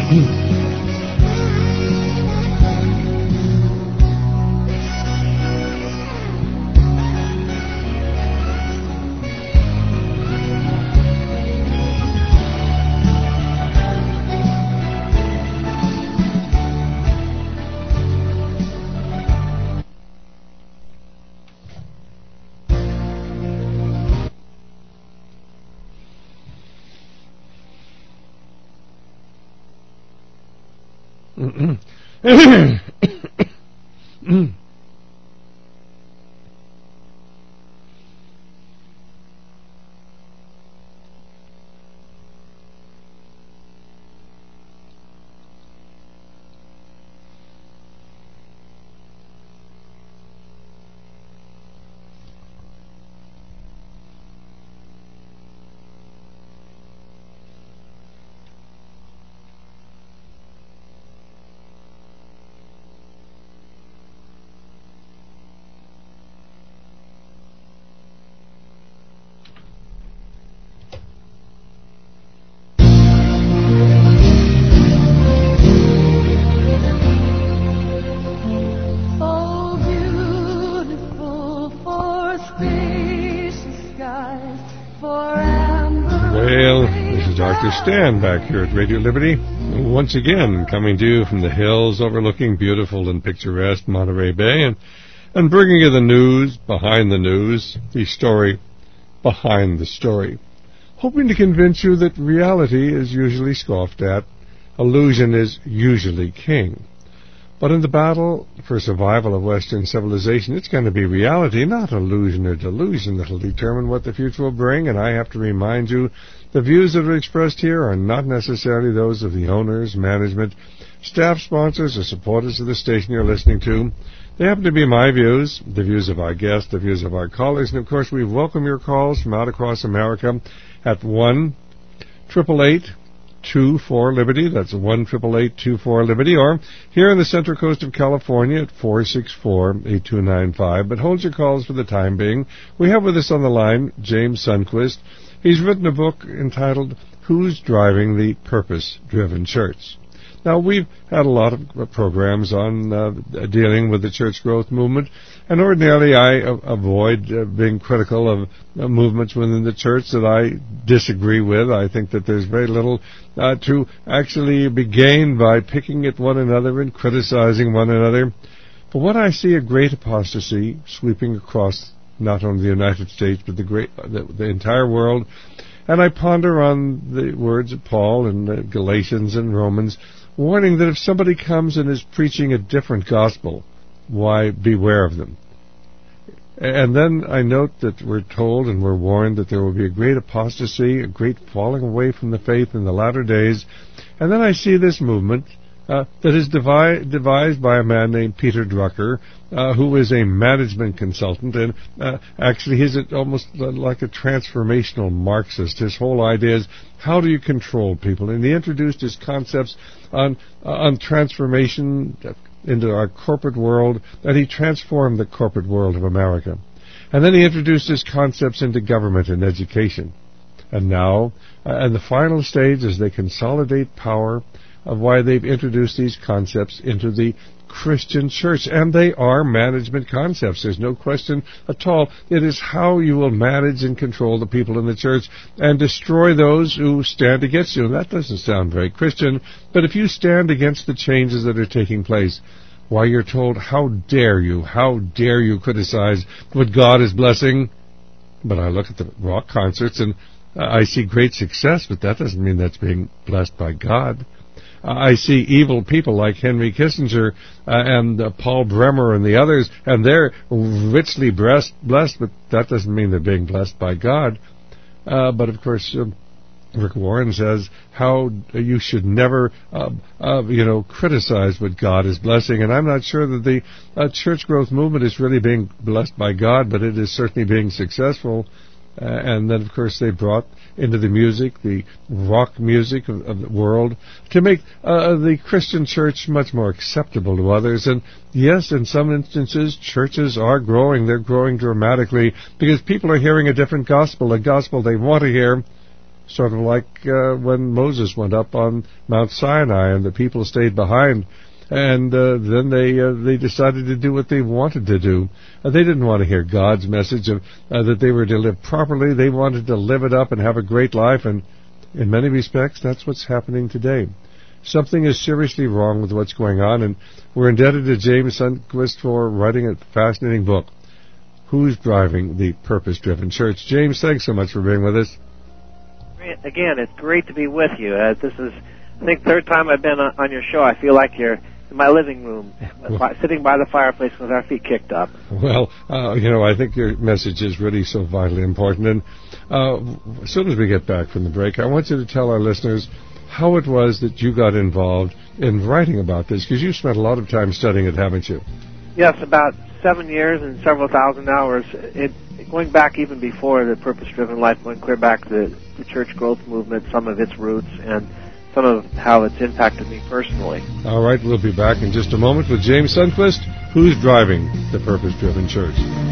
Stan back here at Radio Liberty, once again coming to you from the hills overlooking beautiful and picturesque Monterey Bay, and bringing you the news behind the news, the story behind the story, hoping to convince you that reality is usually scoffed at, illusion is usually king. But in the battle for survival of Western civilization, it's going to be reality, not illusion or delusion, that will determine what the future will bring. And I have to remind you, the views that are expressed here are not necessarily those of the owners, management, staff, sponsors, or supporters of the station you're listening to. They happen to be my views, the views of our guests, the views of our callers. And, of course, we welcome your calls from out across America at 1-888-24-LIBERTY. That's 1-888-24-LIBERTY. Or here in the Central Coast of California at 464-8295. But hold your calls for the time being. We have with us on the line James Sundquist. He's written a book entitled Who's Driving the Purpose-Driven Church? Now, we've had a lot of programs on dealing with the church growth movement, and ordinarily I avoid being critical of movements within the church that I disagree with. I think that there's very little to actually be gained by picking at one another and criticizing one another. But when I see a great apostasy sweeping across not only the United States, but the entire world, and I ponder on the words of Paul in Galatians and Romans, warning that if somebody comes and is preaching a different gospel, why, beware of them. And then I note that we're told and we're warned that there will be a great apostasy, a great falling away from the faith in the latter days. And then I see this movement that is devised by a man named Peter Drucker, who is a management consultant, and actually he's almost like a transformational Marxist. His whole idea is, how do you control people? And he introduced his concepts on transformation into our corporate world, and he transformed the corporate world of America. And then he introduced his concepts into government and education. And now, and the final stage is they consolidate power of why they've introduced these concepts into the Christian church. And they are management concepts. There's no question at all. It is how you will manage and control the people in the church and destroy those who stand against you. And that doesn't sound very Christian, but if you stand against the changes that are taking place, why, you're told, how dare you criticize what God is blessing? But I look at the rock concerts and I see great success, but that doesn't mean that's being blessed by God. I see evil people like Henry Kissinger and Paul Bremer and the others, and they're richly blessed, but that doesn't mean they're being blessed by God. But of course, Rick Warren says how you should never, criticize what God is blessing. And I'm not sure that the church growth movement is really being blessed by God, but it is certainly being successful. And then, of course, they brought into the music, the rock music of the world, to make the Christian church much more acceptable to others. And yes, in some instances, churches are growing. They're growing dramatically because people are hearing a different gospel, a gospel they want to hear, sort of like when Moses went up on Mount Sinai and the people stayed behind, and then they decided to do what they wanted to do. They didn't want to hear God's message of that they were to live properly. They wanted to live it up and have a great life, and in many respects, that's what's happening today. Something is seriously wrong with what's going on, and we're indebted to James Sundquist for writing a fascinating book, Who's Driving the Purpose-Driven Church? James, thanks so much for being with us. Again, it's great to be with you. This is, I think, third time I've been on your show. I feel like you're in my living room, sitting by the fireplace with our feet kicked up. Well, I think your message is really so vitally important. And as soon as we get back from the break, I want you to tell our listeners how it was that you got involved in writing about this, because you spent a lot of time studying it, haven't you? Yes, about 7 years and several thousand hours. Going back even before the Purpose-Driven Life, going clear back to the church growth movement, some of its roots, and some of how it's impacted me personally. All right, we'll be back in just a moment with James Sundquist, Who's Driving the Purpose-Driven Church.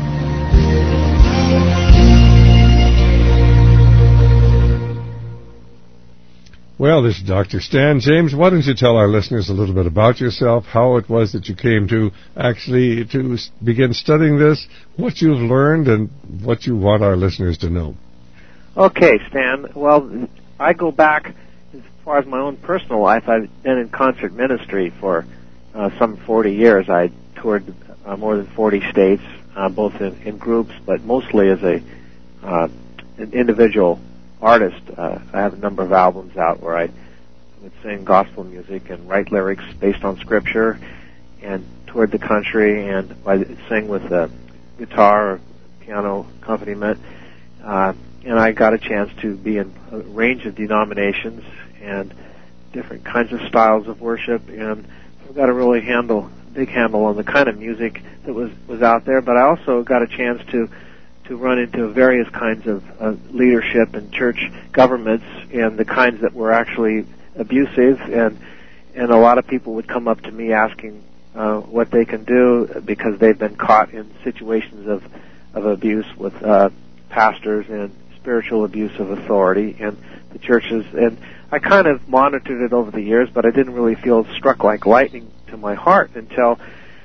Well, this is Dr. Stan. James, why don't you tell our listeners a little bit about yourself, how it was that you came to actually to begin studying this, what you've learned, and what you want our listeners to know. Okay, Stan. Well, I go back as far as my own personal life. I've been in concert ministry for some 40 years. I toured more than 40 states, both in groups, but mostly as an individual artist. I have a number of albums out where I would sing gospel music and write lyrics based on scripture, and toured the country, and I sing with a guitar or piano accompaniment. And I got a chance to be in a range of denominations and different kinds of styles of worship, and I've got a really big handle on the kind of music that was out there. But I also got a chance to run into various kinds of leadership and church governments, and the kinds that were actually abusive, and a lot of people would come up to me asking what they can do because they've been caught in situations of abuse with pastors and spiritual abuse of authority in the churches. And I kind of monitored it over the years, but I didn't really feel struck like lightning to my heart until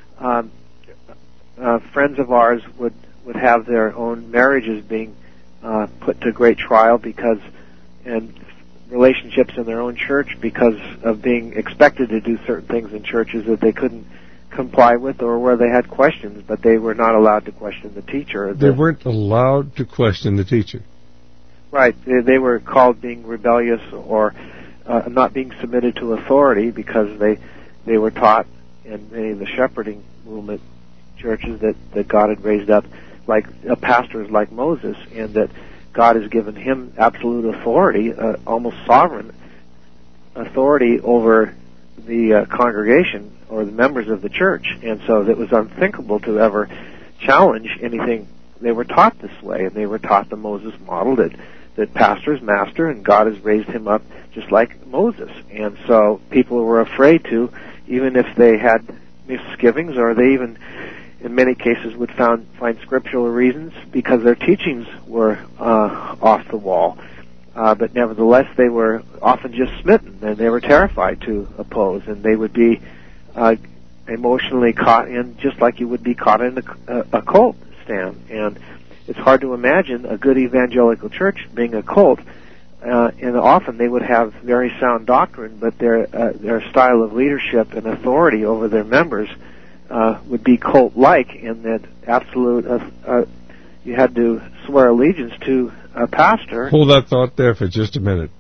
friends of ours would have their own marriages being put to great trial and relationships in their own church because of being expected to do certain things in churches that they couldn't comply with, or where they had questions, but they were not allowed to question the teacher. They weren't allowed to question the teacher. Right. They were called being rebellious or not being submitted to authority because they were taught in many of the shepherding movement churches that God had raised up like pastors like Moses, and that God has given him absolute authority, almost sovereign authority over the congregation or the members of the church. And so it was unthinkable to ever challenge anything. They were taught this way, and they were taught the Moses model that pastor is master, and God has raised him up just like Moses. And so people were afraid to, even if they had misgivings, or they even in many cases would find scriptural reasons because their teachings were off the wall. But nevertheless, they were often just smitten, and they were terrified to oppose, and they would be emotionally caught in, just like you would be caught in a cult, Stan. And it's hard to imagine a good evangelical church being a cult, and often they would have very sound doctrine, but their style of leadership and authority over their members would be cult-like, in that absolute you had to swear allegiance to a pastor. Hold that thought there for just a minute.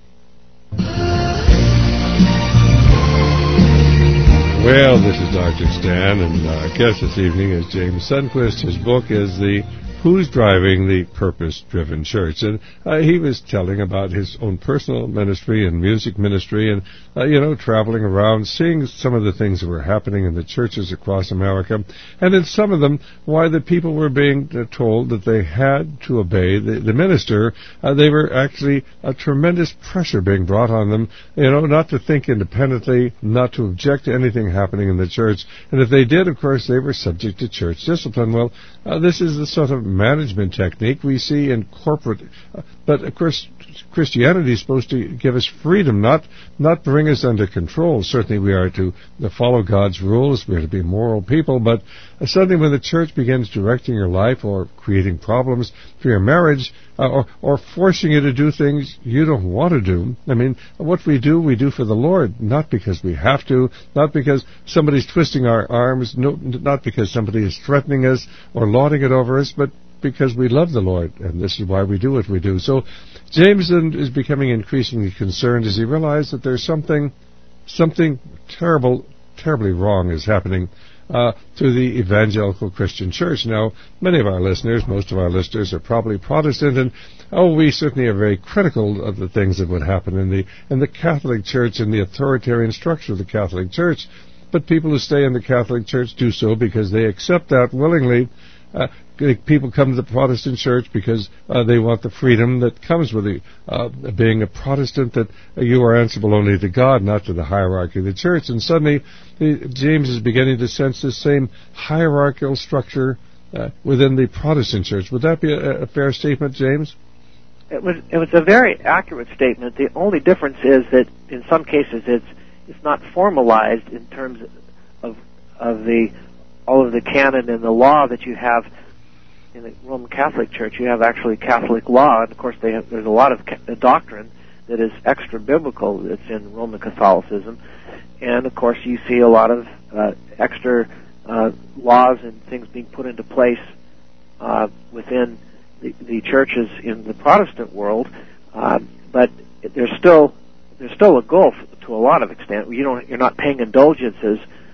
Well, this is Dr. Stan, and our guest this evening is James Sundquist. His book is Who's Driving the Purpose-Driven Church? And he was telling about his own personal ministry and music ministry and, traveling around, seeing some of the things that were happening in the churches across America. And in some of them, why the people were being told that they had to obey the minister. They were actually a tremendous pressure being brought on them, not to think independently, not to object to anything happening in the church. And if they did, of course, they were subject to church discipline. Well, this is the sort of management technique we see in corporate. But of course, Christianity is supposed to give us freedom, not bring us under control. Certainly we are to follow God's rules, we are to be moral people, but suddenly when the church begins directing your life or creating problems for your marriage, or forcing you to do things you don't want to do. I mean, what we do for the Lord, not because we have to, not because somebody's twisting our arms, not because somebody is threatening us or lording it over us, but because we love the Lord, and this is why we do what we do. So James is becoming increasingly concerned as he realized that there's something terribly wrong is happening to the evangelical Christian church. Now, many of our listeners, most of our listeners are probably Protestant, and we certainly are very critical of the things that would happen in the Catholic Church and the authoritarian structure of the Catholic Church. But people who stay in the Catholic Church do so because they accept that willingly. People come to the Protestant church because they want the freedom that comes with being a Protestant, that you are answerable only to God, not to the hierarchy of the church. And suddenly, James is beginning to sense the same hierarchical structure within the Protestant church. Would that be a fair statement, James? It was a very accurate statement. The only difference is that in some cases it's not formalized in terms of all of the canon and the law that you have in the Roman Catholic Church. You have actually Catholic law, and of course there's a lot of doctrine that is extra biblical that's in Roman Catholicism, and of course you see a lot of extra laws and things being put into place within the churches in the Protestant world, but there's still a gulf to a lot of extent. You're not paying indulgences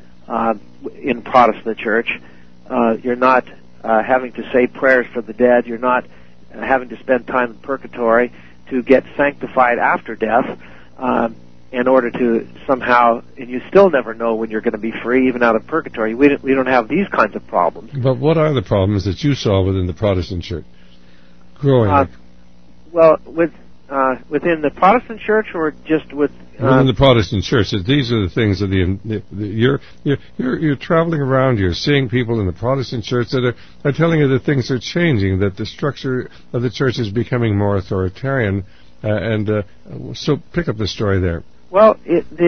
in Protestant church. You're not having to say prayers for the dead. You're not having to spend time in purgatory to get sanctified after death in order to somehow, and you still never know when you're going to be free, even out of purgatory. We don't have these kinds of problems. But what are the problems that you saw within the Protestant church growing up? Well, within the Protestant church, or just within the Protestant church, that these are the things that you're traveling around, you're seeing people in the Protestant church that are telling you that things are changing, that the structure of the church is becoming more authoritarian, so pick up the story there. Well,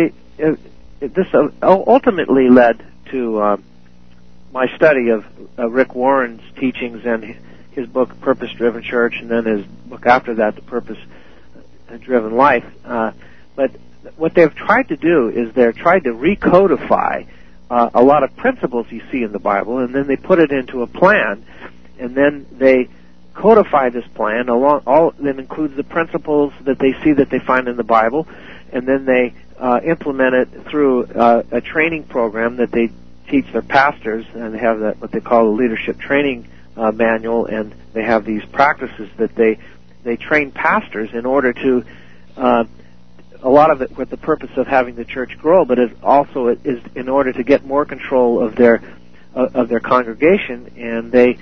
this ultimately led to my study of Rick Warren's teachings and his book Purpose Driven Church, and then his book after that, The Purpose Driven Life. But what they've tried to do is they're trying to recodify a lot of principles you see in the Bible, and then they put it into a plan, and then they codify this plan that includes the principles that they see that they find in the Bible, and then they implement it through a training program that they teach their pastors, and they have what they call a leadership training manual, and they have these practices that they train pastors in order to a lot of it with the purpose of having the church grow, but it is in order to get more control of their congregation, and they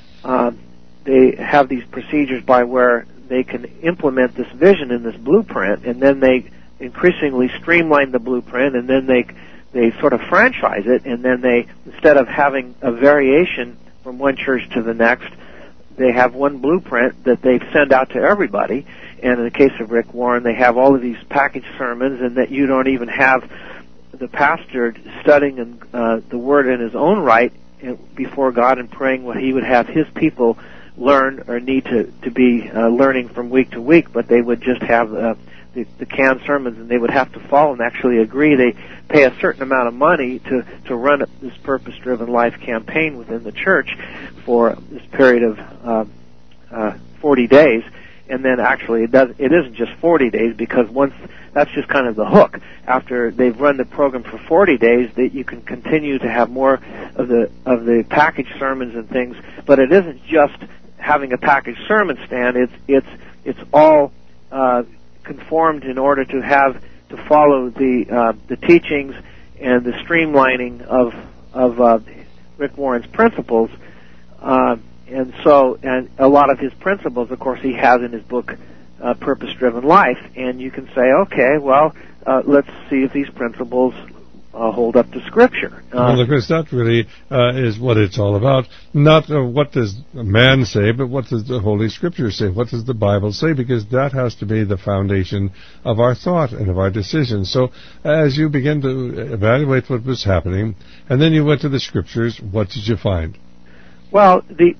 have these procedures by where they can implement this vision in this blueprint, and then they increasingly streamline the blueprint, and then they sort of franchise it, and then they, instead of having a variation from one church to the next, they have one blueprint that they send out to everybody. And in the case of Rick Warren, they have all of these package sermons, and that you don't even have the pastor studying the Word in his own right before God and praying what he would have his people learn or need to be learning from week to week, but they would just have the canned sermons, and they would have to follow and actually agree. They pay a certain amount of money to run this Purpose-Driven Life campaign within the church for this period of 40 days. And then actually it isn't just 40 days, because once that's just kind of the hook. After they've run the program for 40 days, that you can continue to have more of the package sermons and things. But it isn't just having a package sermon stand. It's all conformed in order to follow the teachings and the streamlining of Rick Warren's principles. And a lot of his principles, of course, he has in his book, Purpose-Driven Life. And you can say, okay, well, let's see if these principles hold up to Scripture. Well, of course, that really is what it's all about. Not what does man say, but what does the Holy Scripture say? What does the Bible say? Because that has to be the foundation of our thought and of our decisions. So as you begin to evaluate what was happening, and then you went to the Scriptures, what did you find? Well, the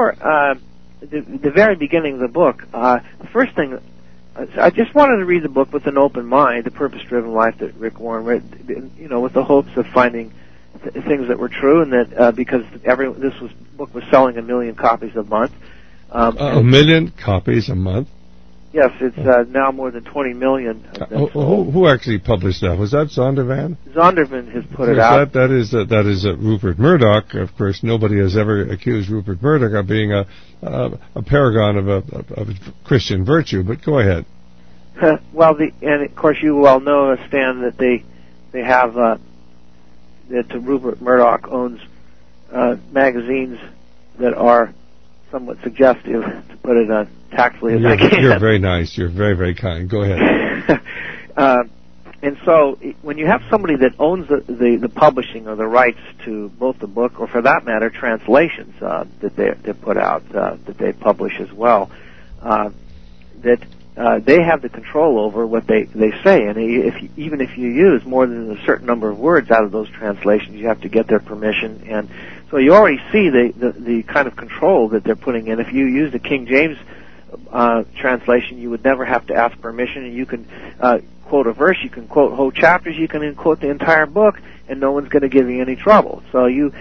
very beginning of the book, the first thing, I just wanted to read the book with an open mind, The Purpose-Driven Life that Rick Warren read, with the hopes of finding things that were true, and that because this book was selling 1 million copies a month. 1 million copies a month? Yes, it's now more than 20 million. Who actually published that? Was that Zondervan? Zondervan has put it out. That is Rupert Murdoch. Of course, nobody has ever accused Rupert Murdoch of being a paragon of Christian virtue. But go ahead. Well, and of course you well know, Stan, that they have that Rupert Murdoch owns magazines that are somewhat suggestive, to put it tactfully as I can. You're very nice. You're very, very kind. Go ahead. And so, when you have somebody that owns the publishing or the rights to both the book, or for that matter, translations that they put out, that they publish as well, that they have the control over what they say. And even if you use more than a certain number of words out of those translations, you have to get their permission. And so you already see the kind of control that they're putting in. If you use the King James translation, you would never have to ask permission, and you can quote a verse, you can quote whole chapters, you can quote the entire book, and no one's going to give you any trouble. So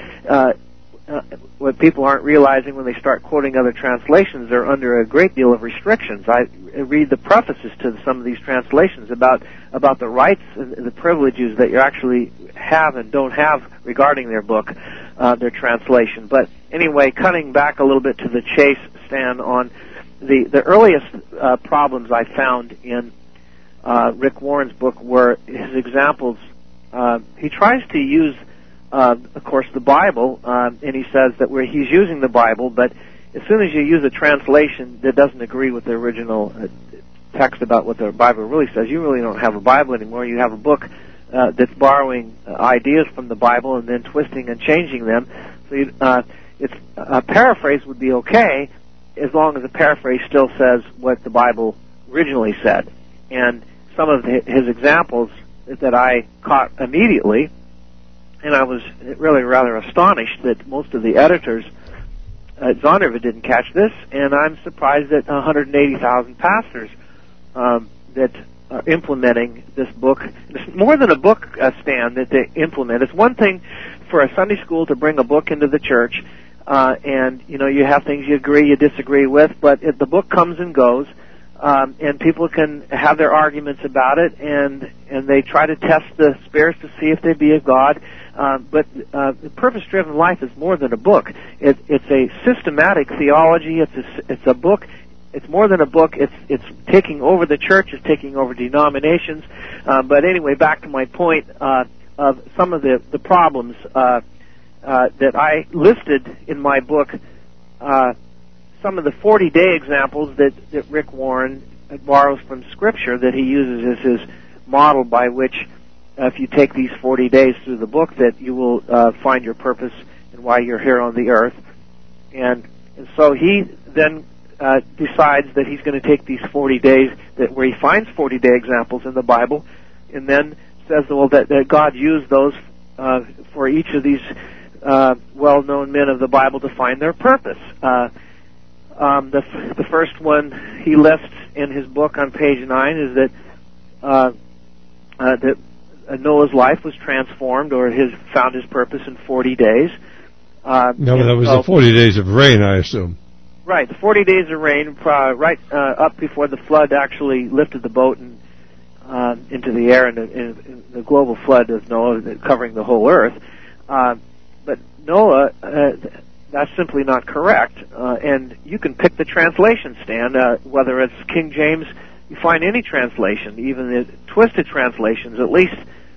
what people aren't realizing when they start quoting other translations, they're under a great deal of restrictions. I read the prefaces to some of these translations about the rights and the privileges that you actually have and don't have regarding their book, their translation. But anyway, cutting back a little bit to the chase, Stan, on the earliest problems I found in Rick Warren's book were his examples. He tries to use, of course, the Bible, and he says that he's using the Bible, but as soon as you use a translation that doesn't agree with the original text about what the Bible really says, you really don't have a Bible anymore. You have a book that's borrowing ideas from the Bible and then twisting and changing them. So a paraphrase would be okay, as long as the paraphrase still says what the Bible originally said. And some of his examples that I caught immediately, and I was really rather astonished that most of the editors at Zondervan didn't catch this, and I'm surprised that 180,000 pastors that are implementing this book. It's more than a book, Stan, that they implement. It's one thing for a Sunday school to bring a book into the church, and you have things you agree, you disagree with, but if the book comes and goes, and people can have their arguments about it, and they try to test the spirits to see if they be of God. But the Purpose-Driven Life is more than a book. It's a systematic theology. It's a book. It's more than a book. It's taking over the church. It's taking over denominations. But anyway, back to my point of some of the problems that I listed in my book. Some of the 40-day examples that Rick Warren borrows from Scripture that he uses as his model by which, if you take these 40 days through the book, that you will find your purpose and why you're here on the earth. And so he then decides that he's going to take these 40 days, where he finds 40-day examples in the Bible, and then says, well, that God used those for each of these well-known men of the Bible to find their purpose. The first one he lists in his book on page 9 is that Noah's life was transformed, or found his purpose in 40 days. No, that was the 40 days of rain, I assume. Right, the 40 days of rain, right up before the flood actually lifted the boat and into the air, and the global flood of Noah covering the whole earth. But Noah, that's simply not correct. And you can pick the translation, Stan, whether it's King James. You find any translation, even the twisted translations, at least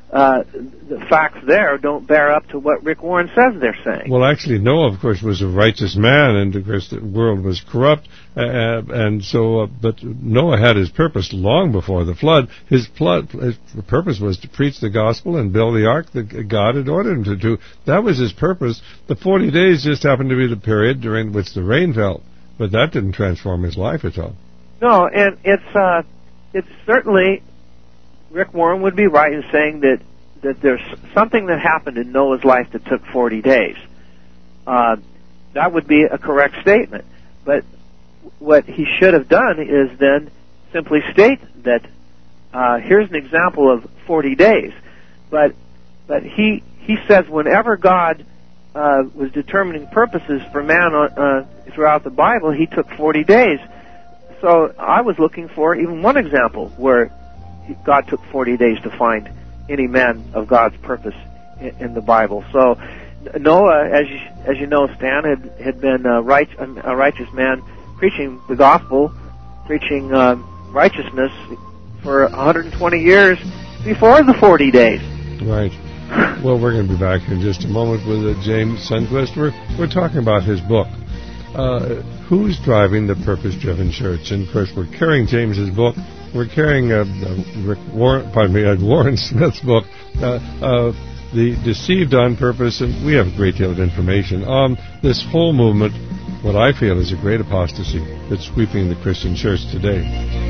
the facts there don't bear up to what Rick Warren says they're saying. Well, actually, Noah, of course, was a righteous man, and of course the world was corrupt, and so. But Noah had his purpose long before the flood. His purpose was to preach the gospel and build the ark that God had ordered him to do. That was his purpose. The 40 days just happened to be the period during which the rain fell, but that didn't transform his life at all. No, and it's certainly. Rick Warren would be right in saying that there's something that happened in Noah's life that took 40 days. That would be a correct statement. But what he should have done is then simply state that here's an example of 40 days. But he says whenever God was determining purposes for man throughout the Bible, he took 40 days. So I was looking for even one example where God took 40 days to find any man of God's purpose in the Bible. So Noah, as you know, Stan, had been a righteous man, preaching the gospel, preaching righteousness for 120 years before the 40 days. Right. Well, we're going to be back in just a moment with James Sundquist. We're talking about his book, Who's Driving the Purpose-Driven Church? And, of course, we're carrying James's book. We're carrying Ed Warren Smith's book, The Deceived on Purpose, and we have a great deal of information on this whole movement, what I feel is a great apostasy that's sweeping the Christian church today.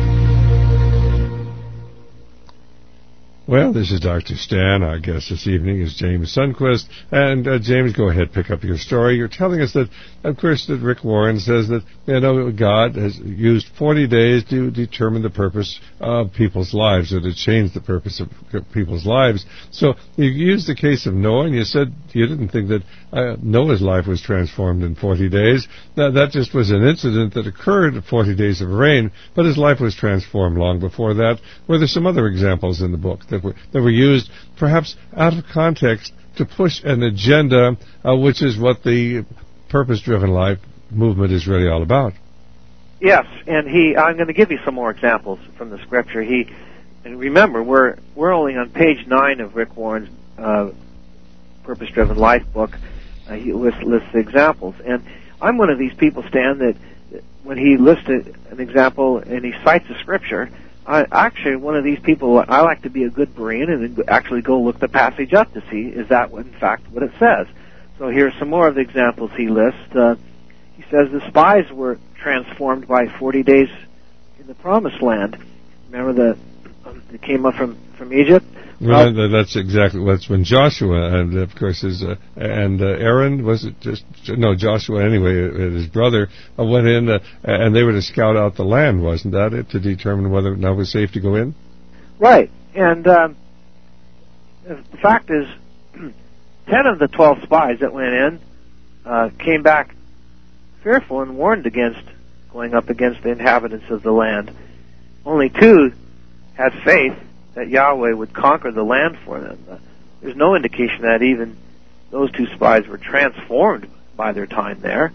Well, this is Dr. Stan. Our guest this evening is James Sundquist. And, James, go ahead, pick up your story. You're telling us that, of course, that Rick Warren says that, God has used 40 days to determine the purpose of people's lives, or to change the purpose of people's lives. So you used the case of Noah, and you said you didn't think that Noah's life was transformed in 40 days. That just was an incident that occurred 40 days of rain, but his life was transformed long before that. Were there some other examples in the book that were used, perhaps out of context, to push an agenda, which is what the purpose-driven life movement is really all about? Yes, and I'm going to give you some more examples from the Scripture. And remember, we're only on page 9 of Rick Warren's Purpose-Driven Life book. He lists examples, and I'm one of these people, Stan, that when he lists an example and he cites a Scripture, actually, one of these people, I like to be a good Berean and actually go look the passage up to see, is that in fact what it says? So here's some more of the examples he lists. He says the spies were transformed by 40 days in the Promised Land. Remember they came up from Egypt? Well, that's when Joshua, and of course and Aaron, was it Joshua anyway, his brother, went in, and they were to scout out the land, wasn't that it, to determine whether or not it was safe to go in? Right, and the fact is, 10 of the 12 spies that went in came back fearful and warned against going up against the inhabitants of the land. Only 2 had faith that Yahweh would conquer the land for them. There's no indication that even those 2 spies were transformed by their time there.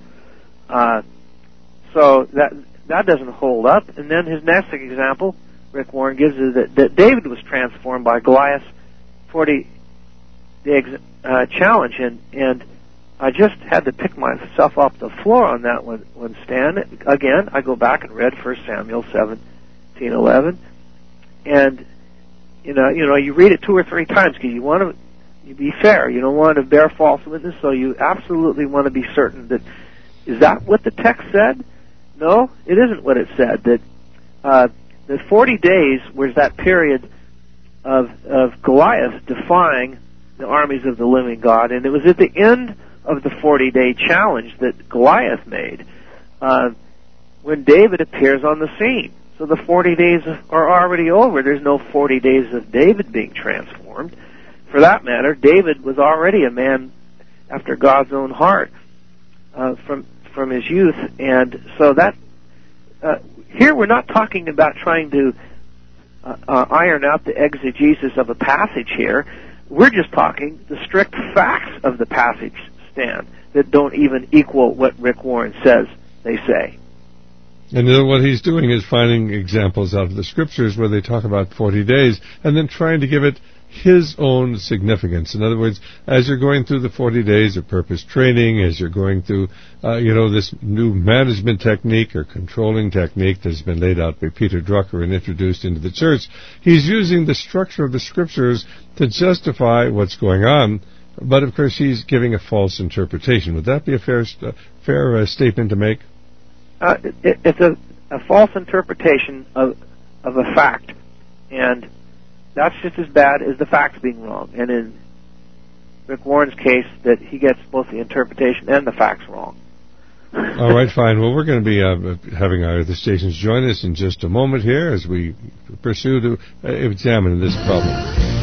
So that doesn't hold up. And then his next example, Rick Warren gives, is that David was transformed by Goliath's 40-day challenge. And I just had to pick myself off the floor on that one, Stan. Again, I go back and read 1 Samuel 17:11, and you read it 2 or 3 times because you want to be fair. You don't want to bear false witness, so you absolutely want to be certain that, is that what the text said? No, it isn't what it said. That the 40 days was that period of Goliath defying the armies of the living God, and it was at the end of the 40-day challenge that Goliath made when David appears on the scene. So the 40 days are already over. There's no 40 days of David being transformed. For that matter, David was already a man after God's own heart from his youth. And so that here we're not talking about trying to iron out the exegesis of a passage here. We're just talking the strict facts of the passage, Stan, that don't even equal what Rick Warren says they say. And what he's doing is finding examples out of the Scriptures where they talk about 40 days and then trying to give it his own significance. In other words, as you're going through the 40 days of purpose training, as you're going through, this new management technique or controlling technique that's been laid out by Peter Drucker and introduced into the church, he's using the structure of the Scriptures to justify what's going on. But, of course, he's giving a false interpretation. Would that be a fair statement to make? It's a false interpretation of a fact, and that's just as bad as the facts being wrong. And in Rick Warren's case, that he gets both the interpretation and the facts wrong. All right, fine. Well, we're going to be having our other stations join us in just a moment here as we pursue to examine this problem.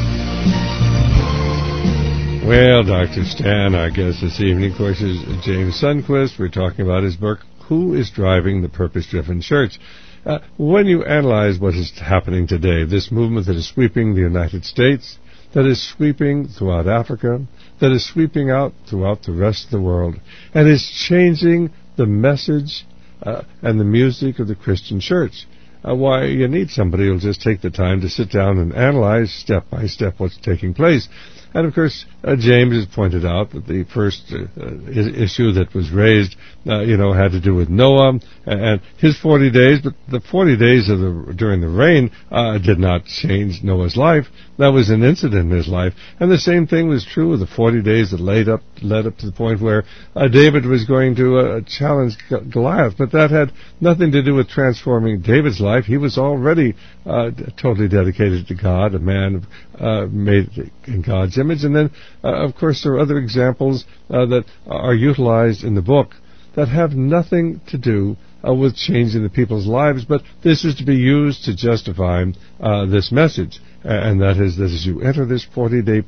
Well, Dr. Stan, our guest this evening, of course, is James Sundquist. We're talking about his book, Who is Driving the Purpose-Driven Church? When you analyze what is happening today, this movement that is sweeping the United States, that is sweeping throughout Africa, that is sweeping out throughout the rest of the world, and is changing the message and the music of the Christian church. Why, you need somebody who will just take the time to sit down and analyze step by step what's taking place. And, of course, James has pointed out that the first issue that was raised, had to do with Noah and his 40 days. But the 40 days during the rain did not change Noah's life. That was an incident in his life. And the same thing was true of the 40 days that led up to the point where David was going to challenge Goliath. But that had nothing to do with transforming David's life. He was already totally dedicated to God, a man made in God's image. And then, of course, there are other examples that are utilized in the book that have nothing to do with changing the people's lives, but this is to be used to justify this message. And that is that as you enter this 40-day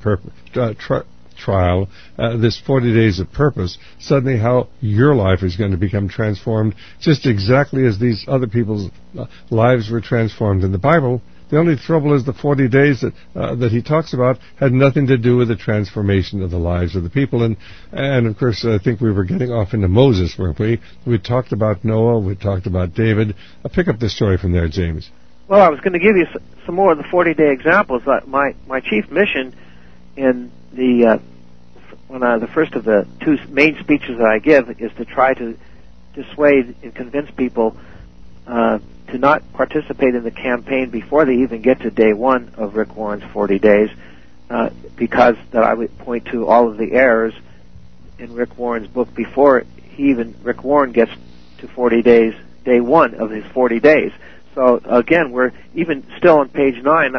trial, this 40 days of purpose, suddenly how your life is going to become transformed just exactly as these other people's lives were transformed in the Bible. The only trouble is the 40 days that he talks about had nothing to do with the transformation of the lives of the people. And of course, I think we were getting off into Moses, weren't we? We talked about Noah, we talked about David. Pick up the story from there, James. Well, I was going to give you some more of the 40-day examples. My chief mission in the first of the two main speeches that I give is to try to dissuade and convince people to not participate in the campaign before they even get to day one of Rick Warren's 40 days, because that I would point to all of the errors in Rick Warren's book before Rick Warren gets to 40 days, day one of his 40 days. So again, we're even still on page 9.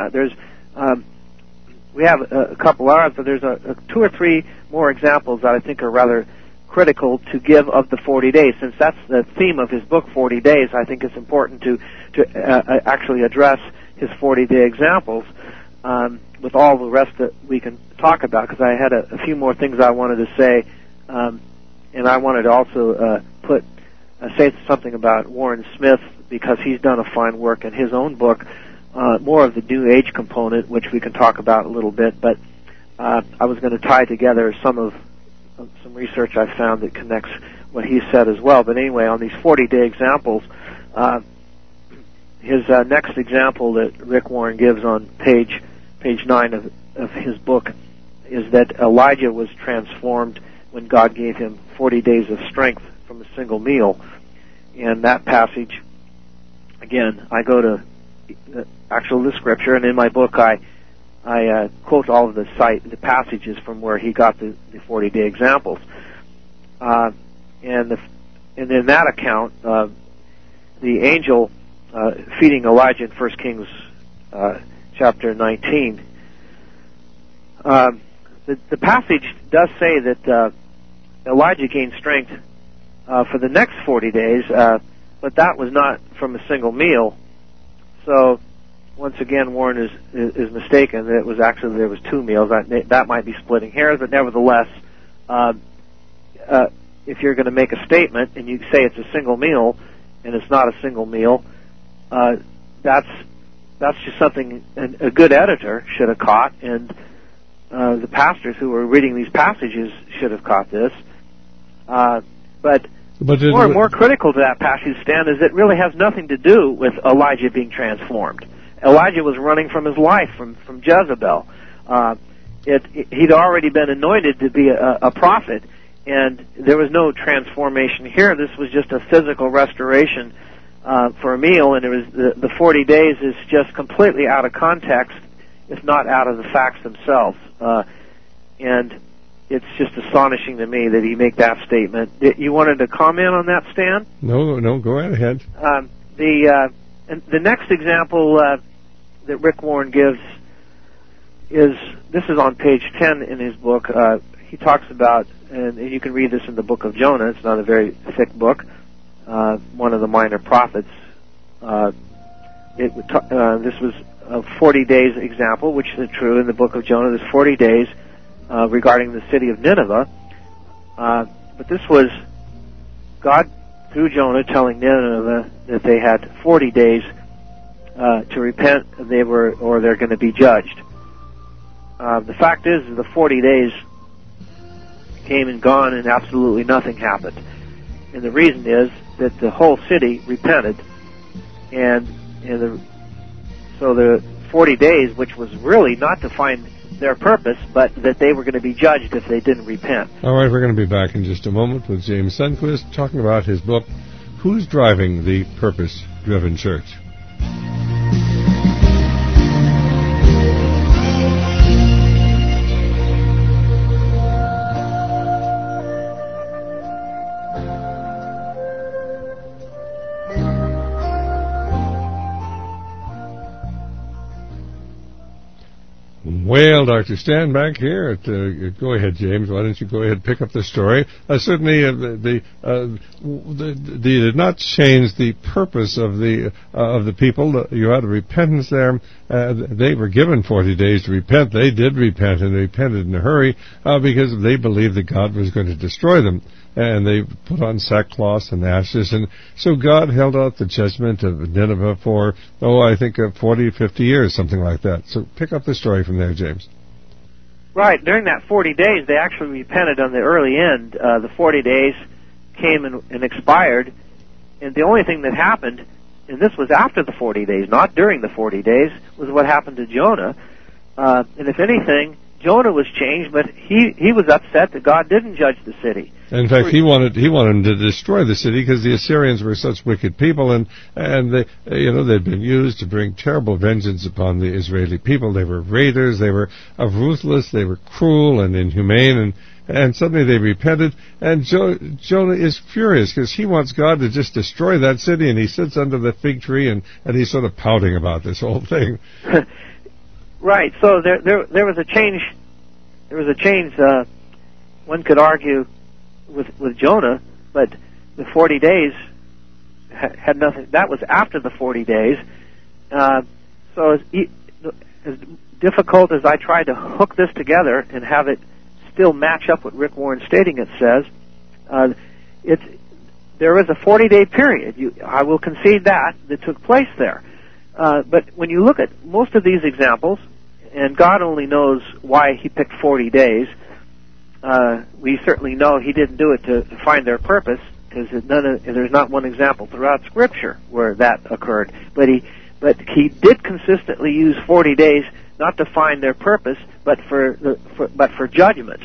We have a couple hours, but there's two or three more examples that I think are rather critical to give of the 40 days. Since that's the theme of his book, 40 Days, I think it's important to actually address his 40-day examples with all the rest that we can talk about, because I had a few more things I wanted to say, and I wanted to also say something about Warren Smith, because he's done a fine work in his own book, more of the New Age component, which we can talk about a little bit, but I was going to tie together some research I found that connects what he said as well. But anyway, on these 40-day examples, his next example that Rick Warren gives on page 9 of his book is that Elijah was transformed when God gave him 40 days of strength from a single meal. And that passage, again, I go to the scripture, and in my book I quote all of the passages from where he got the 40-day examples. And in that account, the angel feeding Elijah in 1 Kings chapter 19, the passage does say that Elijah gained strength for the next 40 days, but that was not from a single meal. So once again, Warren is mistaken. It was actually, there was 2 meals. That might be splitting hairs, but nevertheless, if you're going to make a statement and you say it's a single meal and it's not a single meal, that's just something a good editor should have caught, and the pastors who were reading these passages should have caught this. But more critical to that passage, Stan, is it really has nothing to do with Elijah being transformed. Elijah was running from his life, from Jezebel. He'd already been anointed to be a prophet, and there was no transformation here. This was just a physical restoration for a meal, and it was the 40 days is just completely out of context, if not out of the facts themselves. And it's just astonishing to me that he make that statement. You wanted to comment on that, Stan? No, go right ahead. The next example that Rick Warren gives is, this is on page 10 in his book. He talks about, and you can read this in the book of Jonah. It's not a very thick book. One of the minor prophets. This was a 40 days example, which is true in the book of Jonah. There's 40 days regarding the city of Nineveh. But this was God, through Jonah, telling Nineveh that they had 40 days to repent. They're going to be judged. The fact is, the 40 days came and gone, and absolutely nothing happened. And the reason is that the whole city repented, so the 40 days, which was really not to find their purpose, but that they were going to be judged if they didn't repent. All right, we're going to be back in just a moment with James Sundquist talking about his book, Who's Driving the Purpose-Driven Church? Well, Dr. Stan, back here. Go ahead, James. Why don't you go ahead and pick up the story? Certainly, they did not change the purpose of the people. You had a repentance there. They were given 40 days to repent. They did repent, and they repented in a hurry because they believed that God was going to destroy them. And they put on sackcloth and ashes. And so God held out the judgment of Nineveh for, I think 40, 50 years, something like that. So pick up the story from there, James. Right. During that 40 days, they actually repented on the early end. The 40 days came and expired. And the only thing that happened, and this was after the 40 days, not during the 40 days, was what happened to Jonah. And if anything, Jonah was changed, but he was upset that God didn't judge the city. In fact, he wanted him to destroy the city because the Assyrians were such wicked people, and they, they'd been used to bring terrible vengeance upon the Israeli people. They were raiders, they were ruthless, they were cruel and inhumane, and suddenly they repented. And Jonah is furious because he wants God to just destroy that city, and he sits under the fig tree and he's sort of pouting about this whole thing. Right. So there was a change. There was a change. One could argue with Jonah, but the 40 days had nothing. That was after the 40 days. So as difficult as I tried to hook this together and have it still match up what Rick Warren stating it says, there is a 40-day period. I will concede that took place there. But when you look at most of these examples, and God only knows why he picked 40 days, we certainly know he didn't do it to find their purpose, because there's not one example throughout Scripture where that occurred. But he did consistently use 40 days not to find their purpose, but for judgment.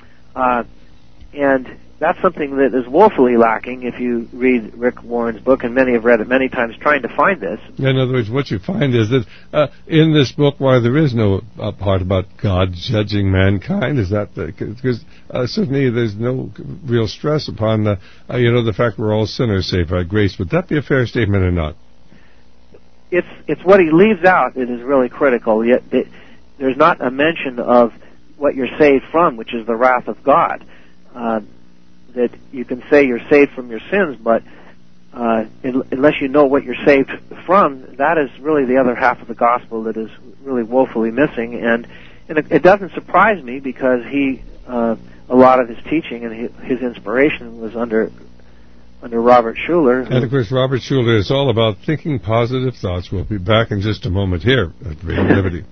And that's something that is woefully lacking if you read Rick Warren's book, and many have read it many times trying to find this. In other words, what you find is that in this book, while there is no part about God judging mankind, is that because certainly there's no real stress upon the fact we're all sinners saved by grace. Would that be a fair statement or not? It's what he leaves out that is really critical. Yet there's not a mention of what you're saved from, which is the wrath of God. That you can say you're saved from your sins, but unless you know what you're saved from, that is really the other half of the gospel that is really woefully missing. And it doesn't surprise me, because a lot of his teaching and his inspiration was under Robert Schuller. And of course, Robert Schuller is all about thinking positive thoughts. We'll be back in just a moment here at Radio Liberty.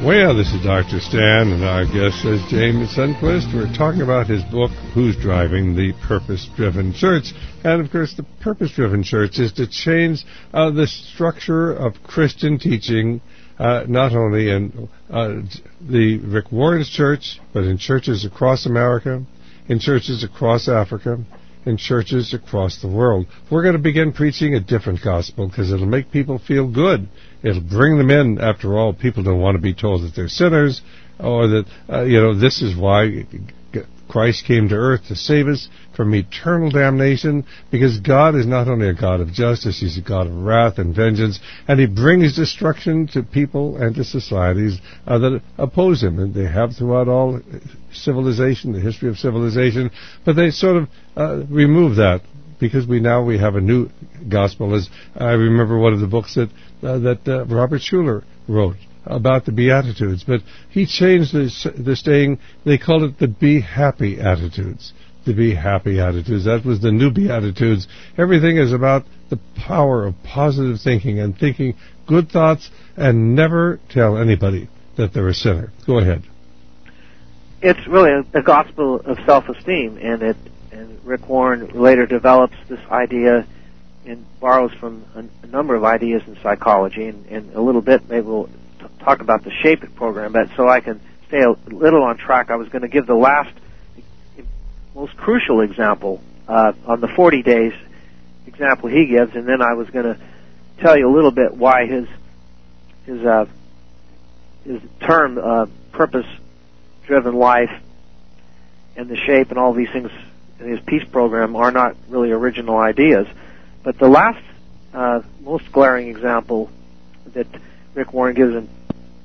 Well, this is Dr. Stan, and our guest is James Sundquist. We're talking about his book, Who's Driving the Purpose-Driven Church? And, of course, the purpose-driven church is to change the structure of Christian teaching, not only in the Rick Warren's church, but in churches across America, in churches across Africa, in churches across the world. We're going to begin preaching a different gospel because it'll make people feel good. It'll bring them in. After all, people don't want to be told that they're sinners or that, this is why Christ came to earth to save us from eternal damnation, because God is not only a God of justice, He's a God of wrath and vengeance, and He brings destruction to people and to societies that oppose Him, and they have throughout all civilization, the history of civilization, but they sort of remove that, because we have a new gospel. As I remember one of the books that Robert Schuller wrote about the Beatitudes, but he changed the saying. They called it the Be Happy Attitudes. The Be Happy Attitudes. That was the new Beatitudes. Everything is about the power of positive thinking and thinking good thoughts and never tell anybody that they're a sinner. Go ahead. It's really a gospel of self-esteem, and Rick Warren later develops this idea and borrows from a number of ideas in psychology, and a little bit maybe we'll talk about the Shape It program, but so I can stay a little on track, I was going to give the last most crucial example on the 40 days example he gives, and then I was going to tell you a little bit why his term purpose-driven life and the shape and all these things in his peace program are not really original ideas. But the last most glaring example that Rick Warren gives in...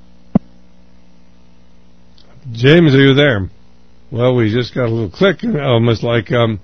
James, are you there? Well, we just got a little click, almost like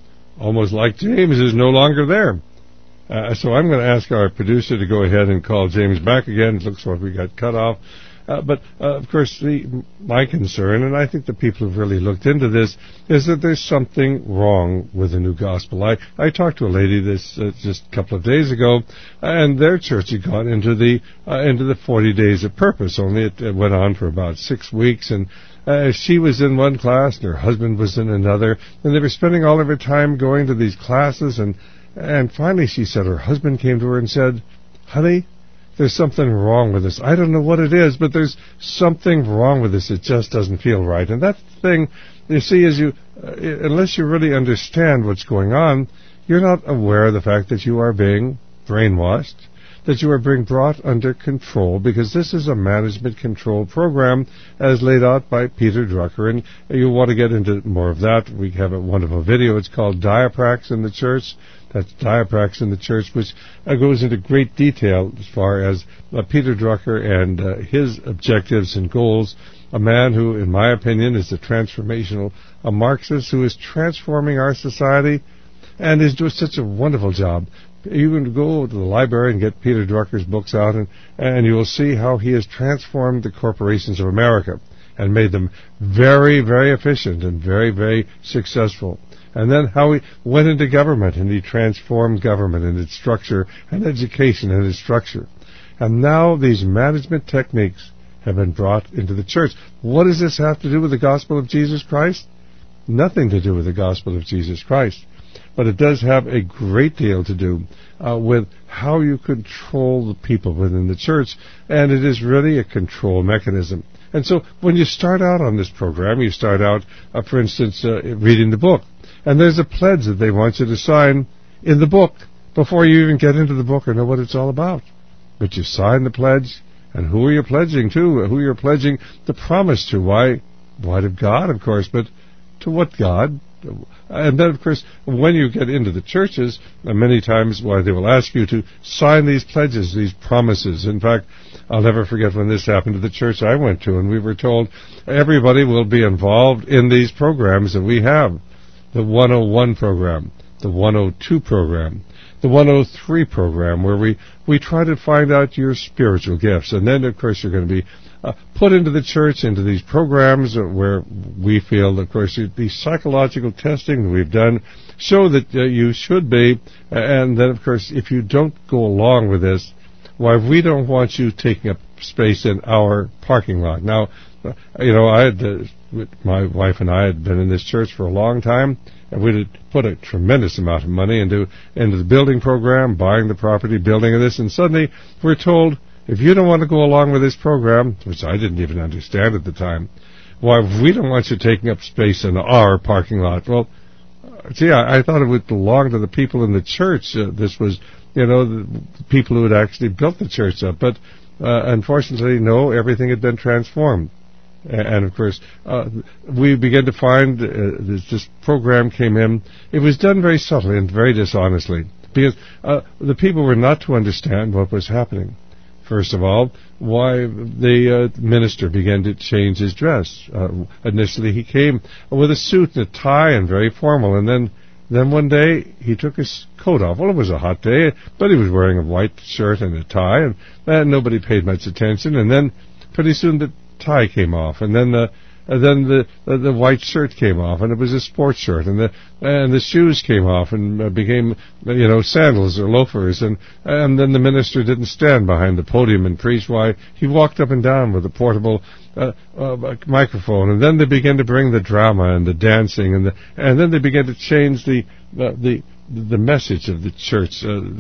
James is no longer there. So I'm going to ask our producer to go ahead and call James back again. It looks like we got cut off. But of course, my concern, and I think the people who've really looked into this, is that there's something wrong with the new gospel. I talked to a lady this just a couple of days ago, and their church had gone into the 40 days of purpose. Only it went on for about 6 weeks, and she was in one class, and her husband was in another, and they were spending all of her time going to these classes, and finally she said her husband came to her and said, "Honey, there's something wrong with this. I don't know what it is, but there's something wrong with this. It just doesn't feel right." And that thing, you see, is unless you really understand what's going on, you're not aware of the fact that you are being brainwashed, that you are being brought under control, because this is a management control program as laid out by Peter Drucker, and you want to get into more of that. We have a wonderful video. It's called Diaprax in the Church. That's Diaprax in the Church, which goes into great detail as far as Peter Drucker and his objectives and goals. A man who, in my opinion, is a Marxist who is transforming our society and is doing such a wonderful job. You can go to the library and get Peter Drucker's books out, and you will see how he has transformed the corporations of America and made them very, very efficient and very, very successful. And then how he went into government, and he transformed government and its structure, and education and its structure. And now these management techniques have been brought into the church. What does this have to do with the gospel of Jesus Christ? Nothing to do with the gospel of Jesus Christ. But it does have a great deal to do with how you control the people within the church, and it is really a control mechanism. And so when you start out on this program, you start out, for instance, reading the book, and there's a pledge that they want you to sign in the book before you even get into the book or know what it's all about. But you sign the pledge, and who are you pledging to? Who you're pledging the promise to? Why to God, of course, but to what God? And then, of course, when you get into the churches, many times they will ask you to sign these pledges, these promises. In fact, I'll never forget when this happened to the church I went to, and we were told everybody will be involved in these programs that we have. The 101 program, the 102 program, the 103 program, where we try to find out your spiritual gifts. And then, of course, you're going to be put into the church, into these programs where we feel, of course, the psychological testing that we've done show that you should be. And then, of course, if you don't go along with this, why, we don't want you taking up space in our parking lot. Now, my wife and I had been in this church for a long time, and we had put a tremendous amount of money into the building program, buying the property, building this, and suddenly we're told, if you don't want to go along with this program, which I didn't even understand at the time, why, we don't want you taking up space in our parking lot. Well, I thought it would belong to the people in the church. This was, the people who had actually built the church up. But unfortunately, no, everything had been transformed. And of course, we began to find this program came in. It was done very subtly and very dishonestly, because the people were not to understand what was happening. First of all, why the minister began to change his dress. Initially, he came with a suit and a tie and very formal, and then one day he took his coat off. Well, it was a hot day, but he was wearing a white shirt and a tie, and nobody paid much attention. And then pretty soon the tie came off, and then the white shirt came off, and it was a sports shirt, and the shoes came off and became sandals or loafers, and then the minister didn't stand behind the podium and preach. Why, he walked up and down with a portable microphone, and then they began to bring the drama and the dancing, and then they began to change the message of the church.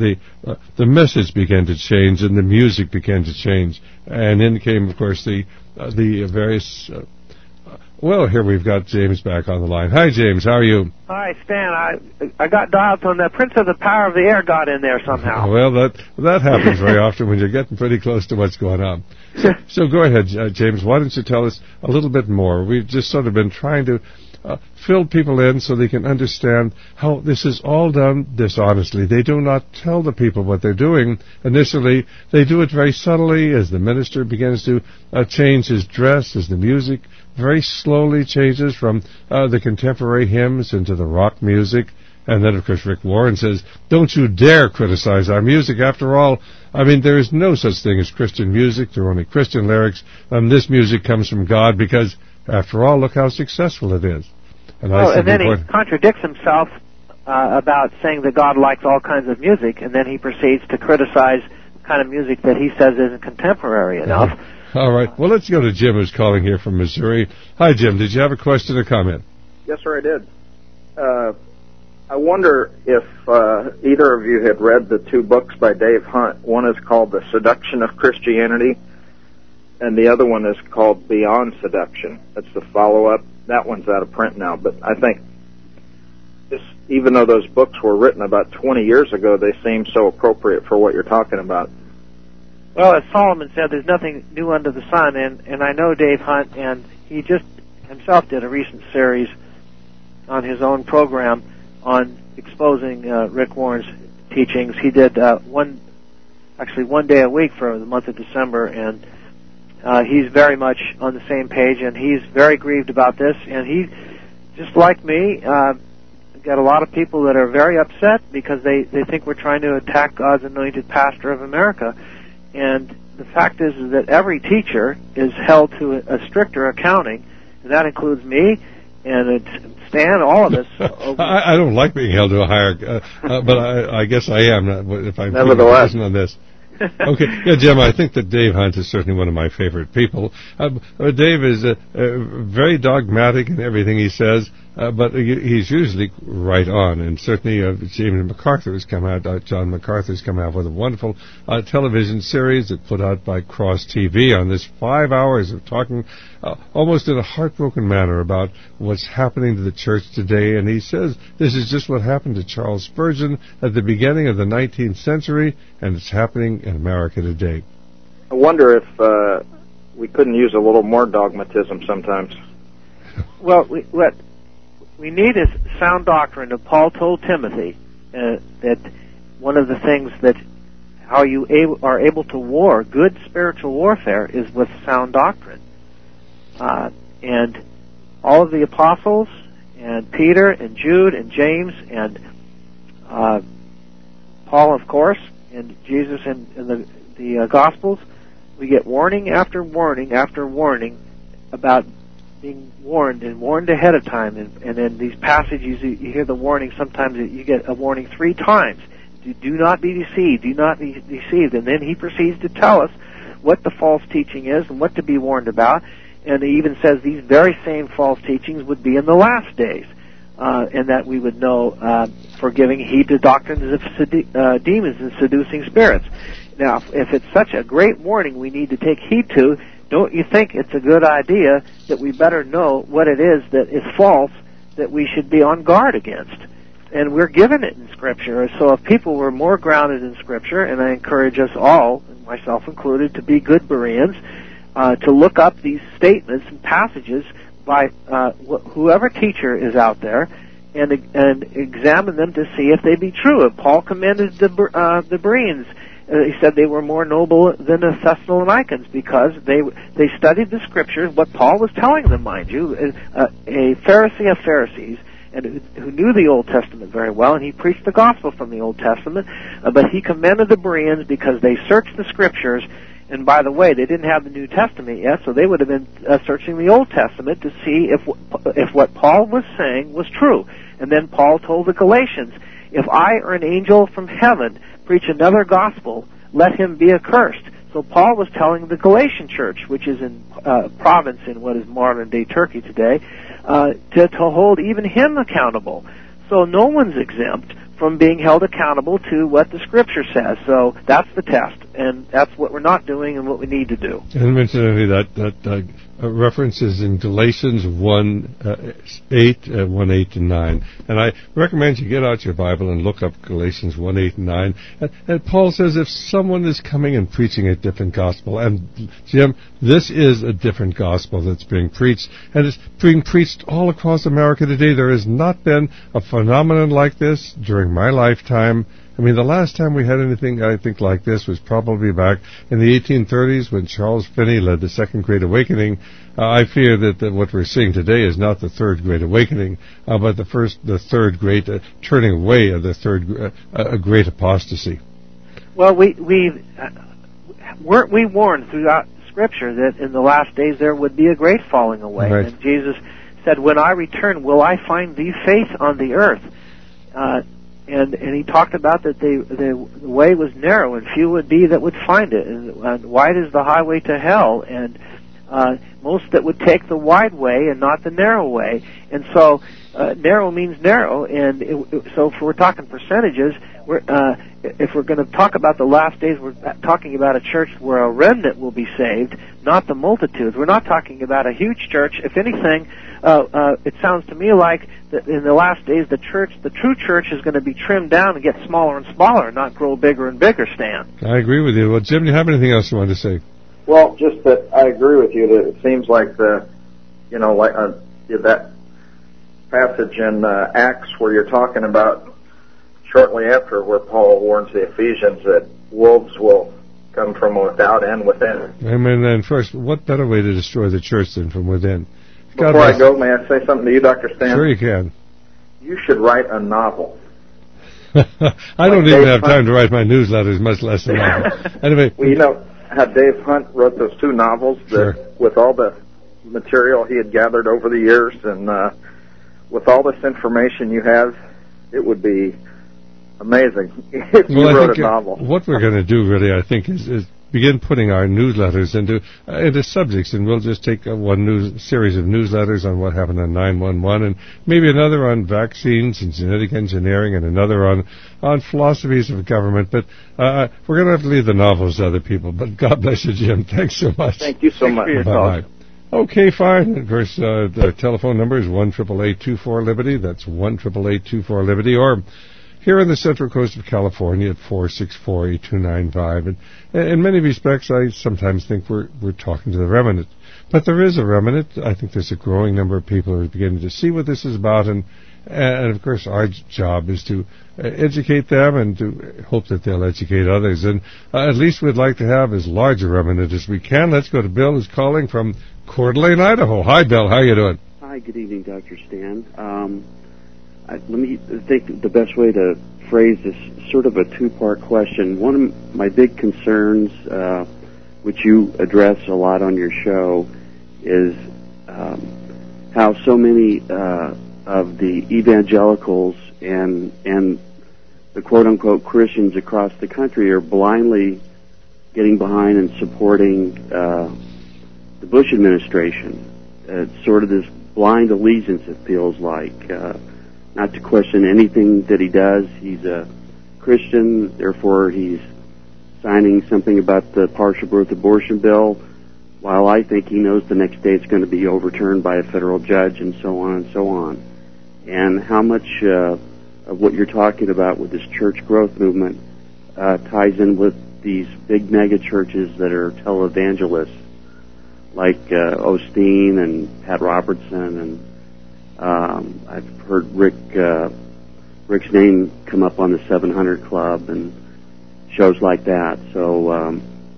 The message began to change, and the music began to change, and in came, of course, the various. Well, here we've got James back on the line. Hi, James. How are you? Hi, Stan. I got dialed from the Prince of the Power of the Air got in there somehow. Well, that happens very often when you're getting pretty close to what's going on. So go ahead, James. Why don't you tell us a little bit more? We've just sort of been trying to fill people in so they can understand how this is all done dishonestly. They do not tell the people what they're doing. Initially, they do it very subtly as the minister begins to change his dress, as the music very slowly changes from the contemporary hymns into the rock music. And then, of course, Rick Warren says, don't you dare criticize our music. After all, there is no such thing as Christian music. There are only Christian lyrics. This music comes from God because, after all, look how successful it is. And then he contradicts himself about saying that God likes all kinds of music, and then he proceeds to criticize the kind of music that he says isn't contemporary enough. All right. Well, let's go to Jim, who's calling here from Missouri. Hi, Jim. Did you have a question or comment? Yes, sir, I did. I wonder if either of you had read the two books by Dave Hunt. One is called The Seduction of Christianity, and the other one is called Beyond Seduction. That's the follow-up. That one's out of print now, but I think even though those books were written about 20 years ago, they seem so appropriate for what you're talking about. Well, as Solomon said, there's nothing new under the sun, and I know Dave Hunt, and he just himself did a recent series on his own program on exposing Rick Warren's teachings. He did one day a week for the month of December, and he's very much on the same page, and he's very grieved about this, and he, just like me, got a lot of people that are very upset because they think we're trying to attack God's anointed pastor of America. And the fact is that every teacher is held to a stricter accounting, and that includes me, and it's Stan, all of us. I don't like being held to a higher, but I guess I am, if I'm nevertheless on this. Okay, yeah, Jim, I think that Dave Hunt is certainly one of my favorite people. Dave is very dogmatic in everything he says, but he's usually right on. And certainly, John MacArthur has come out with a wonderful television series that put out by Cross TV on this 5 hours of talking almost in a heartbroken manner about what's happening to the church today. And he says this is just what happened to Charles Spurgeon at the beginning of the 19th century, and it's happening in America today. I wonder if we couldn't use a little more dogmatism sometimes. Well, what we need is sound doctrine. And Paul told Timothy that one of the things that how you are able to war, good spiritual warfare, is with sound doctrine. And all of the apostles, and Peter, and Jude, and James, and Paul, of course, and Jesus in the Gospels, we get warning after warning after warning about being warned and warned ahead of time. And in these passages, you hear the warning. Sometimes you get a warning 3 times. Do not be deceived. Do not be deceived. And then he proceeds to tell us what the false teaching is and what to be warned about. And he even says these very same false teachings would be in the last days, and that we would know for giving heed to doctrines of demons and seducing spirits. Now, if it's such a great warning we need to take heed to, don't you think it's a good idea that we better know what it is that is false that we should be on guard against? And we're given it in Scripture. So if people were more grounded in Scripture, and I encourage us all, myself included, to be good Bereans, to look up these statements and passages by whoever teacher is out there, and examine them to see if they be true. Paul commended the Bereans. He said they were more noble than the Thessalonians because they studied the Scriptures, what Paul was telling them, mind you, a Pharisee of Pharisees, and who knew the Old Testament very well, and he preached the gospel from the Old Testament, but he commended the Bereans because they searched the Scriptures. And by the way, they didn't have the New Testament yet, so they would have been searching the Old Testament to see if what Paul was saying was true. And then Paul told the Galatians, if I or an angel from heaven preach another gospel, let him be accursed. So Paul was telling the Galatian church, which is in province in what is modern-day Turkey today, to hold even him accountable. So no one's exempt from being held accountable to what the Scripture says. So that's the test, and that's what we're not doing and what we need to do. And incidentally, that references in Galatians 1:8, 1:8 and 9. And I recommend you get out your Bible and look up Galatians 1:8 and 9. And Paul says if someone is coming and preaching a different gospel, and Jim, this is a different gospel that's being preached, and it's being preached all across America today. There has not been a phenomenon like this during my lifetime. I mean, the last time we had anything, I think, like this was probably back in the 1830s when Charles Finney led the Second Great Awakening. I fear that what we're seeing today is not the Third Great Awakening, but the third great turning away of the third great apostasy. Well, weren't we warned throughout Scripture that in the last days there would be a great falling away? Right. And Jesus said, when I return, will I find thee faith on the earth? And he talked about that the way was narrow, and few would be that would find it, and wide is the highway to hell, and most that would take the wide way and not the narrow way. And so narrow means narrow, and so if we're talking percentages, if we're going to talk about the last days, we're talking about a church where a remnant will be saved, not the multitudes. We're not talking about a huge church. If anything, it sounds to me like that in the last days, the true church is going to be trimmed down and get smaller and smaller, not grow bigger and bigger, Stan. I agree with you. Well, Jim, do you have anything else you want to say? Well, just that I agree with you that it seems like that passage in Acts where you're talking about shortly after where Paul warns the Ephesians that wolves will come from without and within. Amen. And first, what better way to destroy the church than from within? Before I go, may I say something to you, Dr. Stan? Sure you can. You should write a novel. I don't even have time to write my newsletters, much less a novel. Anyway. Well, you know how Dave Hunt wrote those two novels with all the material he had gathered over the years, and with all this information you have, it would be amazing if you wrote a novel. What we're going to do, really, I think, is begin putting our newsletters into subjects, and we'll just take one series of newsletters on what happened on 9/11, and maybe another on vaccines and genetic engineering, and another on philosophies of government. But we're going to have to leave the novels to other people. But God bless you, Jim. Thanks so much. Thank you so much. Bye-bye. Okay, fine. Of course, the telephone number is 1-888-24-LIBERTY. That's 1-888-24-LIBERTY, or here on the Central Coast of California at 464-8295. And in many respects, I sometimes think we're talking to the remnant. But there is a remnant. I think there's a growing number of people who are beginning to see what this is about. And of course, our job is to educate them and to hope that they'll educate others. And at least we'd like to have as large a remnant as we can. Let's go to Bill, who's calling from Coeur d'Alene, Idaho. Hi, Bill. How are you doing? Hi, good evening, Dr. Stan. Let me think the best way to phrase this, sort of a two-part question. One of my big concerns, which you address a lot on your show, is how so many of the evangelicals and the quote-unquote Christians across the country are blindly getting behind and supporting the Bush administration. It's sort of this blind allegiance, it feels like, not to question anything that he does. He's a Christian, therefore he's signing something about the partial birth abortion bill, while I think he knows the next day it's going to be overturned by a federal judge, and so on and so on. And how much of what you're talking about with this church growth movement ties in with these big mega churches that are televangelists, like Osteen and Pat Robertson, and I've heard Rick's name come up on the 700 Club and shows like that. So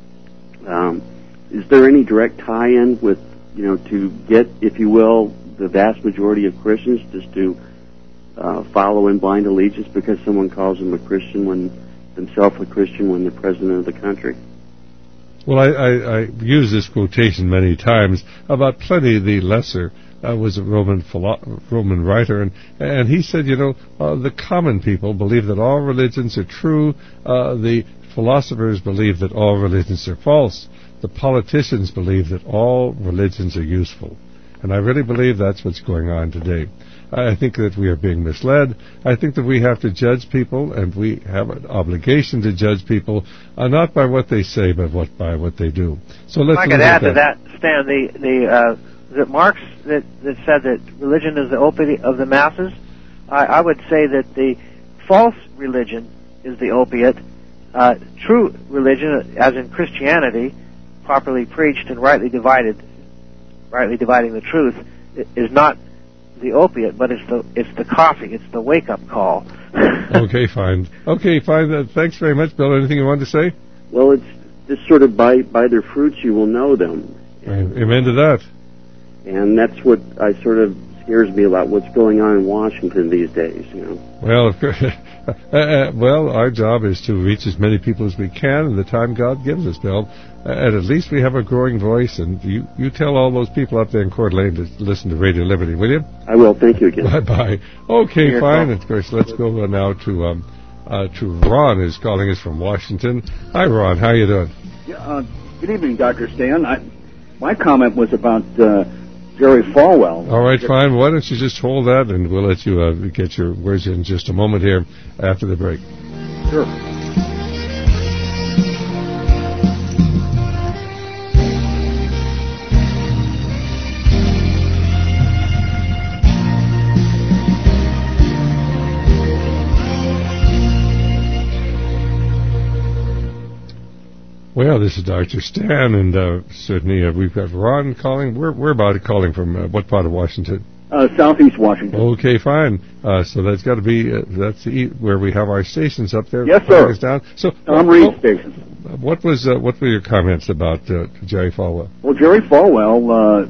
is there any direct tie-in with, to get, if you will, the vast majority of Christians just to follow in blind allegiance because someone calls them a Christian themselves a Christian when they're president of the country? Well, I use this quotation many times about Pliny the Lesser. Was a Roman writer, and he said, the common people believe that all religions are true. The philosophers believe that all religions are false. The politicians believe that all religions are useful. And I really believe that's what's going on today. I think that we are being misled. I think that we have to judge people, and we have an obligation to judge people, not by what they say, but by what they do. So let's. I could add to that, Stan. Was it Marx that said that religion is the opiate of the masses? I would say that the false religion is the opiate. True religion, as in Christianity, properly preached and rightly dividing the truth, is not the opiate, but it's the coffee. It's the wake-up call. Okay, fine. Thanks very much, Bill. Anything you wanted to say? Well, it's just sort of by their fruits you will know them. Amen to that. And that's what scares me about what's going on in Washington these days. Well, of course. Our job is to reach as many people as we can in the time God gives us, Bill. And at least we have a growing voice, and you tell all those people up there in Coeur d'Alene to listen to Radio Liberty, will you? I will. Thank you again. Bye-bye. Okay, fine. Of course, let's go now to Ron, who's calling us from Washington. Hi, Ron. How you doing? Yeah, good evening, Dr. Stan. My comment was about Jerry Falwell. All right, fine. Why don't you just hold that, and we'll let you get your words in just a moment here after the break. Sure. Well, this is Dr. Stan, and certainly we've got Ron calling. We're about calling from what part of Washington? Southeast Washington. Okay, fine. So that's got to be where we have our stations up there. Yes, sir. Down. So Tom Reed Station. What were your comments about Jerry Falwell? Well, Jerry Falwell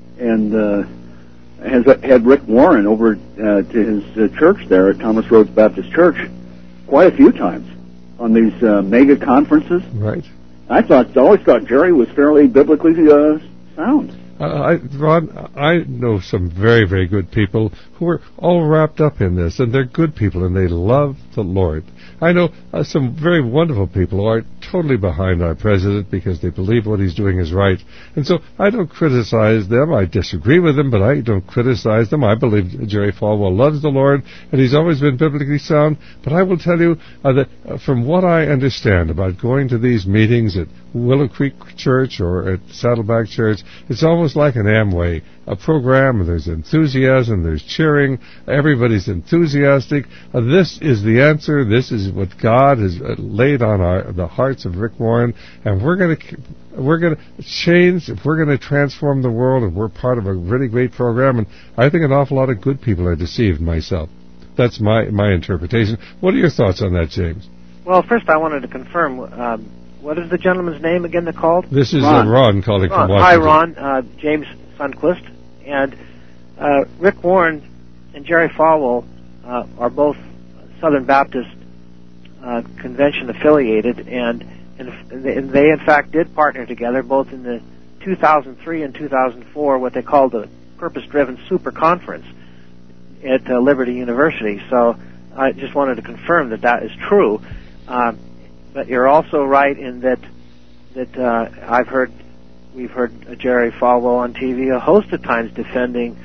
has had Rick Warren over to his church there at Thomas Rhodes Baptist Church quite a few times on these mega conferences. Right. I always thought Jerry was fairly biblically sound. Ron, I know some very, very good people who are all wrapped up in this, and they're good people, and they love the Lord. I know some very wonderful people who are totally behind our president because they believe what he's doing is right. And so I don't criticize them. I disagree with them, but I don't criticize them. I believe Jerry Falwell loves the Lord, and he's always been biblically sound. But I will tell you that from what I understand about going to these meetings at Willow Creek Church or at Saddleback Church, it's almost like an Amway, a program, and there's enthusiasm, there's cheering, everybody's enthusiastic. This is the answer. This is what God has laid on the hearts of Rick Warren, and we're going to change, if we're going to transform the world, and we're part of a really great program, and I think an awful lot of good people are deceived myself. That's my interpretation. What are your thoughts on that, James? Well, first I wanted to confirm, what is the gentleman's name again that called? This is Ron calling from Washington. Hi, Ron. James Sundquist. And Rick Warren and Jerry Falwell are both Southern Baptist Convention affiliated, and they in fact did partner together both in the 2003 and 2004, what they called the Purpose-Driven Super Conference at Liberty University. So I just wanted to confirm that is true. But you're also right in that that we've heard Jerry Falwell on TV a host of times defending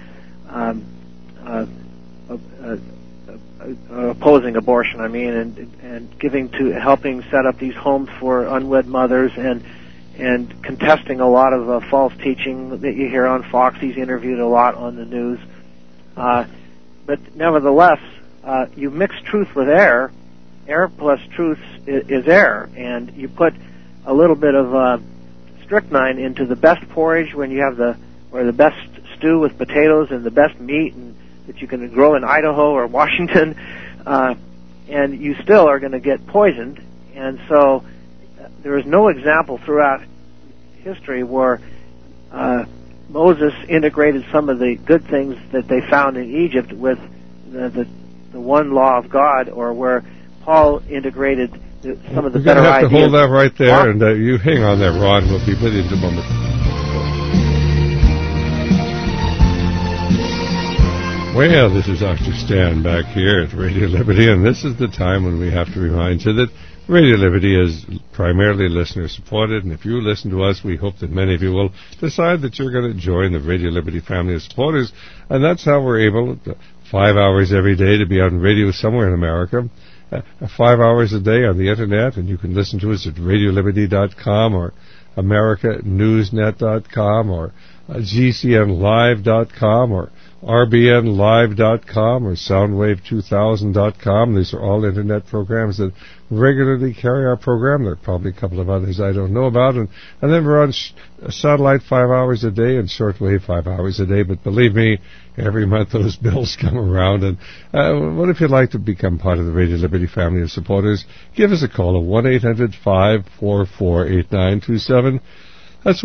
opposing abortion. And helping set up these homes for unwed mothers and contesting a lot of false teaching that you hear on Fox. He's interviewed a lot on the news. But nevertheless, you mix truth with error. Error plus truth is error, and you put a little bit of strychnine into the best porridge when you have the best stew with potatoes and the best meat that you can grow in Idaho or Washington, and you still are going to get poisoned. And so there is no example throughout history where Moses integrated some of the good things that they found in Egypt with the one law of God, or where Paul integrated some of the better ideas. We're going to have to hold that right there, and you hang on there, Ron. We'll be with you in a moment. Well, this is Dr. Stan back here at Radio Liberty, and this is the time when we have to remind you that Radio Liberty is primarily listener-supported, and if you listen to us, we hope that many of you will decide that you're going to join the Radio Liberty family of supporters, and that's how we're able, 5 hours every day, to be on radio somewhere in America, 5 hours a day on the Internet, and you can listen to us at RadioLiberty.com or AmericaNewsNet.com or GCNLive.com or RBNLive.com or Soundwave2000.com. These are all Internet programs that regularly carry our program. There are probably a couple of others I don't know about. And then we're on satellite 5 hours a day and shortwave 5 hours a day. But believe me, every month those bills come around. And what if you'd like to become part of the Radio Liberty family of supporters? Give us a call at 1-800-544-8927. That's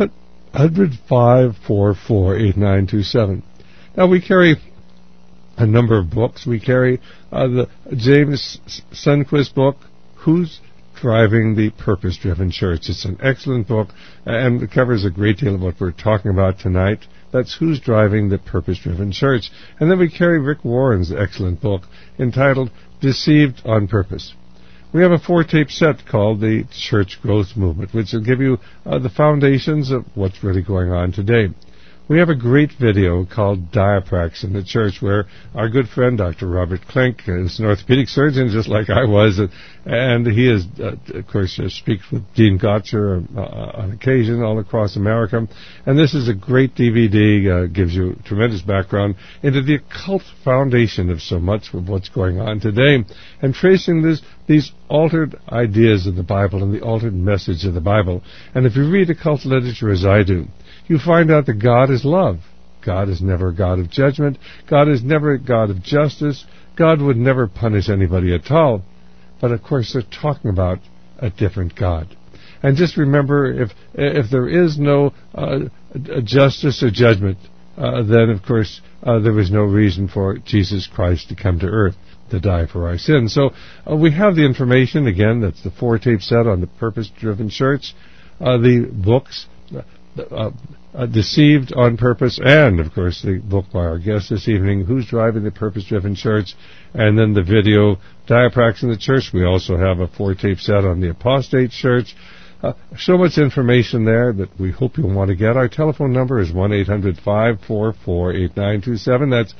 1-800-544-8927. Now, we carry a number of books. We carry the James Sundquist book, Who's Driving the Purpose-Driven Church? It's an excellent book, and it covers a great deal of what we're talking about tonight. That's Who's Driving the Purpose-Driven Church. And then we carry Rick Warren's excellent book entitled Deceived on Purpose. We have a 4-tape set called the Church Growth Movement, which will give you the foundations of what's really going on today. We have a great video called Diaprax in the Church, where our good friend Dr. Robert Klink is an orthopedic surgeon, just like I was, and he is, of course, speaks with Dean Gotcher on occasion all across America. And this is a great DVD, gives you tremendous background into the occult foundation of so much of what's going on today, and tracing these altered ideas of the Bible and the altered message of the Bible. And if you read occult literature as I do, you find out that God is love. God is never a God of judgment. God is never a God of justice. God would never punish anybody at all. But of course, they're talking about a different God. And just remember, if there is no justice or judgment, then of course there was no reason for Jesus Christ to come to earth to die for our sins. So we have the information. Again, that's the 4-tape set on the Purpose-Driven Church, the books, Deceived on Purpose, and of course the book by our guest this evening, Who's Driving the Purpose-Driven Church, and then the video Diaprax in the Church. We also have a 4-tape set on the Apostate Church. So much information there that we hope you'll want to get. Our telephone number is 1-800-544-8927. That's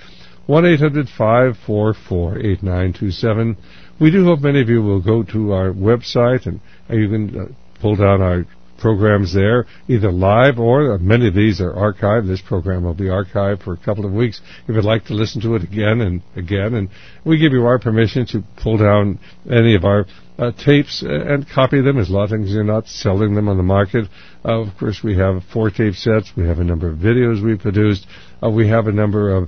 1-800-544-8927. We do hope many of you will go to our website, and you can pull down our programs there, either live or many of these are archived. This program will be archived for a couple of weeks if you'd like to listen to it again and again. And we give you our permission to pull down any of our tapes and copy them, as long as you're not selling them on the market. Of course, we have 4-tape sets. We have a number of videos we've produced. We have a number of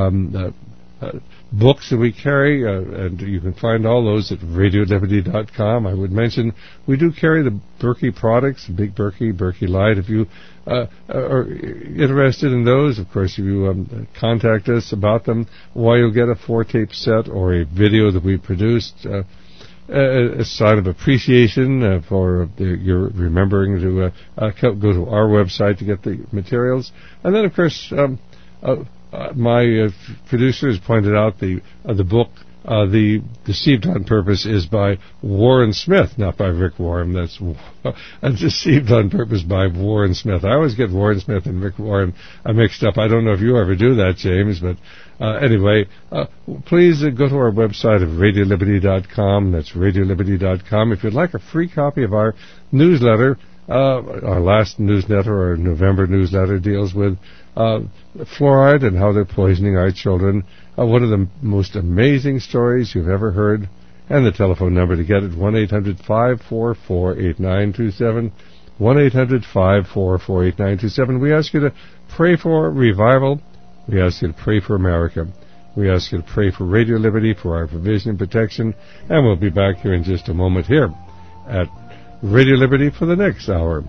books that we carry, and you can find all those at RadioLiberty.com. I would mention we do carry the Berkey products, Big Berkey, Berkey Light. If you are interested in those, of course, if you contact us about them, why you'll get a 4-tape set or a video that we produced, a sign of appreciation for your remembering to go to our website to get the materials. And then, of course, my producer has pointed out the book The Deceived on Purpose is by Warren Smith, not by Rick Warren. That's Deceived on Purpose by Warren Smith. I always get Warren Smith and Rick Warren mixed up. I don't know if you ever do that, James, but anyway, please go to our website of RadioLiberty.com. That's RadioLiberty.com. If you'd like a free copy of our newsletter, our last newsletter, our November newsletter, deals with fluoride and how they're poisoning our children. One of the most amazing stories you've ever heard. And the telephone number to get it, 1-800-544-8927, 1-800-544-8927. We ask you to pray for revival. We ask you to pray for America. We ask you to pray for Radio Liberty, for our provision and protection. And we'll be back here in just a moment here at Radio Liberty for the next hour.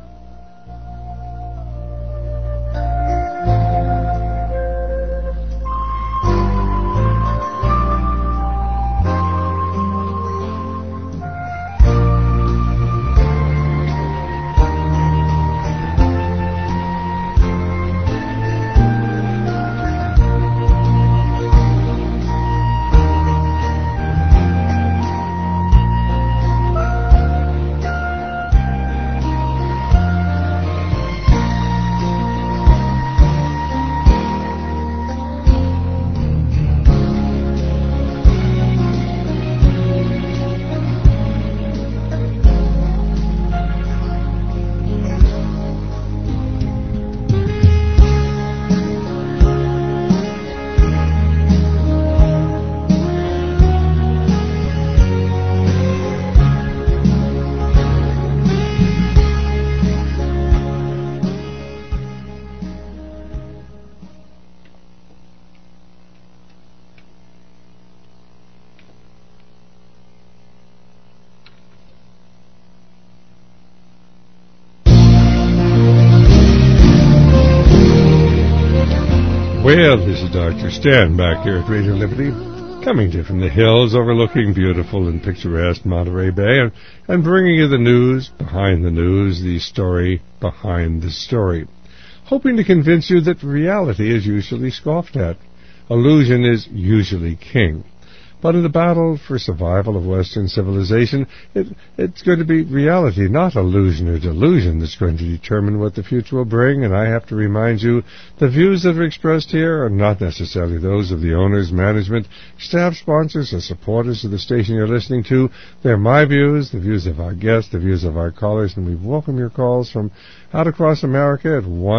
Well, this is Dr. Stan back here at Radio Liberty, coming to you from the hills overlooking beautiful and picturesque Monterey Bay, and bringing you the news behind the news, the story behind the story, hoping to convince you that reality is usually scoffed at. Illusion is usually king. But in the battle for survival of Western civilization, it's going to be reality, not illusion or delusion, that's going to determine what the future will bring. And I have to remind you, the views that are expressed here are not necessarily those of the owners, management, staff, sponsors, or supporters of the station you're listening to. They're my views, the views of our guests, the views of our callers, and we welcome your calls from out across America at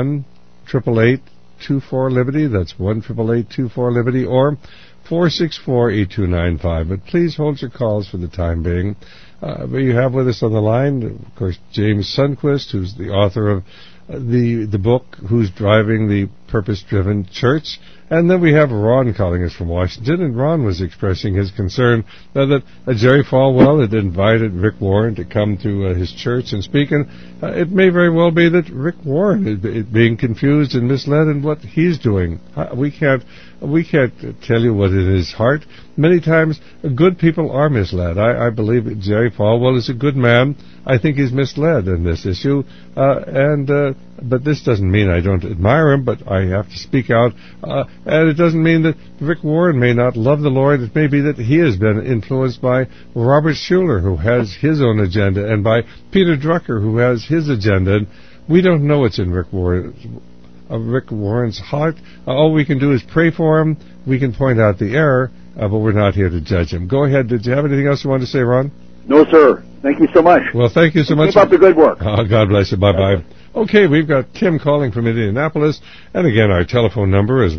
1-888-24-LIBERTY. That's 1-888-24-LIBERTY, or 464-8295. But please hold your calls for the time being. We have with us on the line, of course, James Sundquist, who's the author of the book, Who's Driving the Purpose-Driven Church. And then we have Ron calling us from Washington, and Ron was expressing his concern that Jerry Falwell had invited Rick Warren to come to his church and speak, and it may very well be that Rick Warren is being confused and misled in what he's doing. We can't tell you what in his heart. Many times, good people are misled. I believe that Jerry Falwell is a good man. I think he's misled in this issue, but this doesn't mean I don't admire him, but I have to speak out. And it doesn't mean that Rick Warren may not love the Lord. It may be that he has been influenced by Robert Schuller, who has his own agenda, and by Peter Drucker, who has his agenda. And we don't know what's in Rick Warren's heart. All we can do is pray for him. We can point out the error, but we're not here to judge him. Go ahead. Did you have anything else you wanted to say, Ron? No, sir. Thank you so much. Well, thank you so much. Keep up the good work. Oh, God bless you. Bye-bye. Okay, we've got Tim calling from Indianapolis. And again, our telephone number is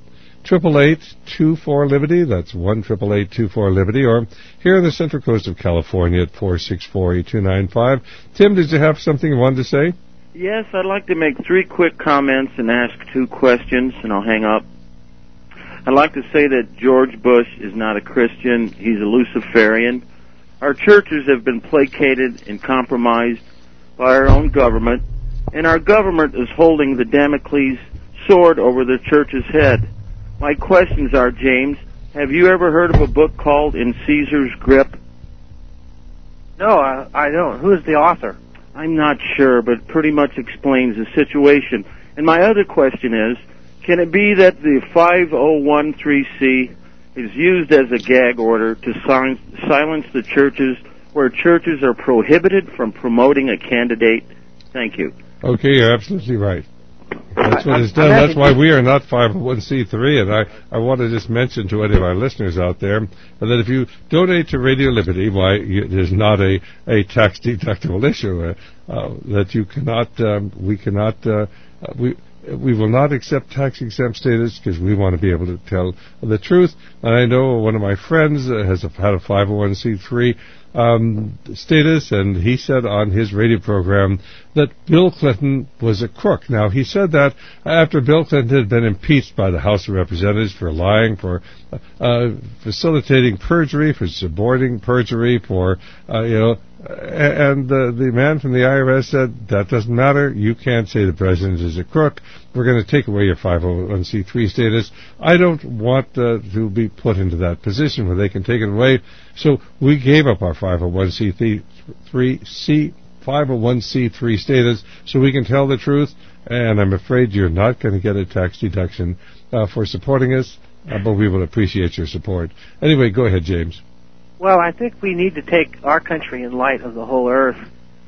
1-888-24-LIBERTY. That's 1-888-24-LIBERTY. Or here on the Central Coast of California at 464-8295. Tim, did you have something you wanted to say? Yes, I'd like to make 3 quick comments and ask 2 questions, and I'll hang up. I'd like to say that George Bush is not a Christian. He's a Luciferian. Our churches have been placated and compromised by our own government, and our government is holding the Damocles sword over the church's head. My questions are, James, have you ever heard of a book called In Caesar's Grip? No, I don't. Who is the author? I'm not sure, but pretty much explains the situation. And my other question is, can it be that the 5013C is used as a gag order to silence the churches where churches are prohibited from promoting a candidate. Thank you. Okay, you're absolutely right. That's what it's done. That's why we are not 501c3, and I want to just mention to any of our listeners out there that if you donate to Radio Liberty, why it is not a tax-deductible issue, that you cannot, we will not accept tax-exempt status because we want to be able to tell the truth. And I know one of my friends has had a 501c3 status, and he said on his radio program that Bill Clinton was a crook. Now, he said that after Bill Clinton had been impeached by the House of Representatives for lying, for facilitating perjury, for suborning perjury, for, and the man from the IRS said, that doesn't matter. You can't say the president is a crook. We're going to take away your 501c3 status. I don't want to be put into that position where they can take it away. So we gave up our 501c3 status so we can tell the truth. And I'm afraid you're not going to get a tax deduction for supporting us, but we will appreciate your support. Anyway, go ahead, James. Well, I think we need to take our country in light of the whole earth.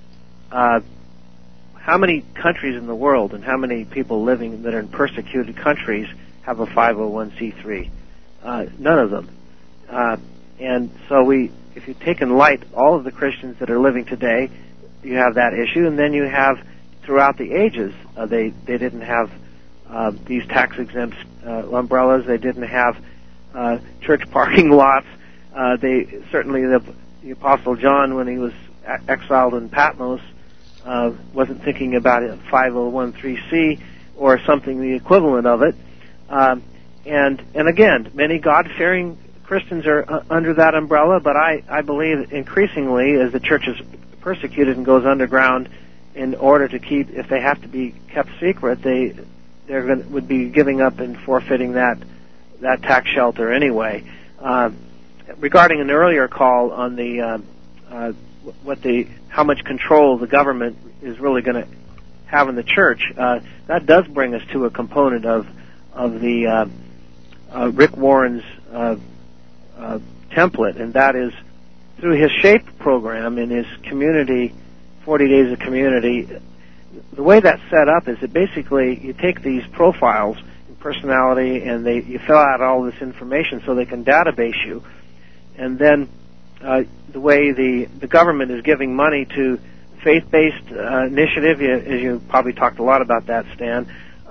How many countries in the world and how many people living that are in persecuted countries have a 501c3? None of them. And so if you take in light all of the Christians that are living today, you have that issue, and then you have throughout the ages, they didn't have these tax-exempt umbrellas. They didn't have church parking lots. They certainly the Apostle John, when he was exiled in Patmos, wasn't thinking about a 501c3 or something the equivalent of it. And again, many God-fearing Christians are under that umbrella, but I believe increasingly as the church is persecuted and goes underground in order to keep, if they have to be kept secret, would be giving up and forfeiting that tax shelter anyway. Regarding an earlier call on the how much control the government is really going to have in the church, that does bring us to a component of the Rick Warren's template, and that is through his SHAPE program in his community, 40 Days of Community. The way that's set up is that basically you take these profiles in personality and you fill out all this information so they can database you, and then the way the government is giving money to faith-based initiative, as you probably talked a lot about that, Stan,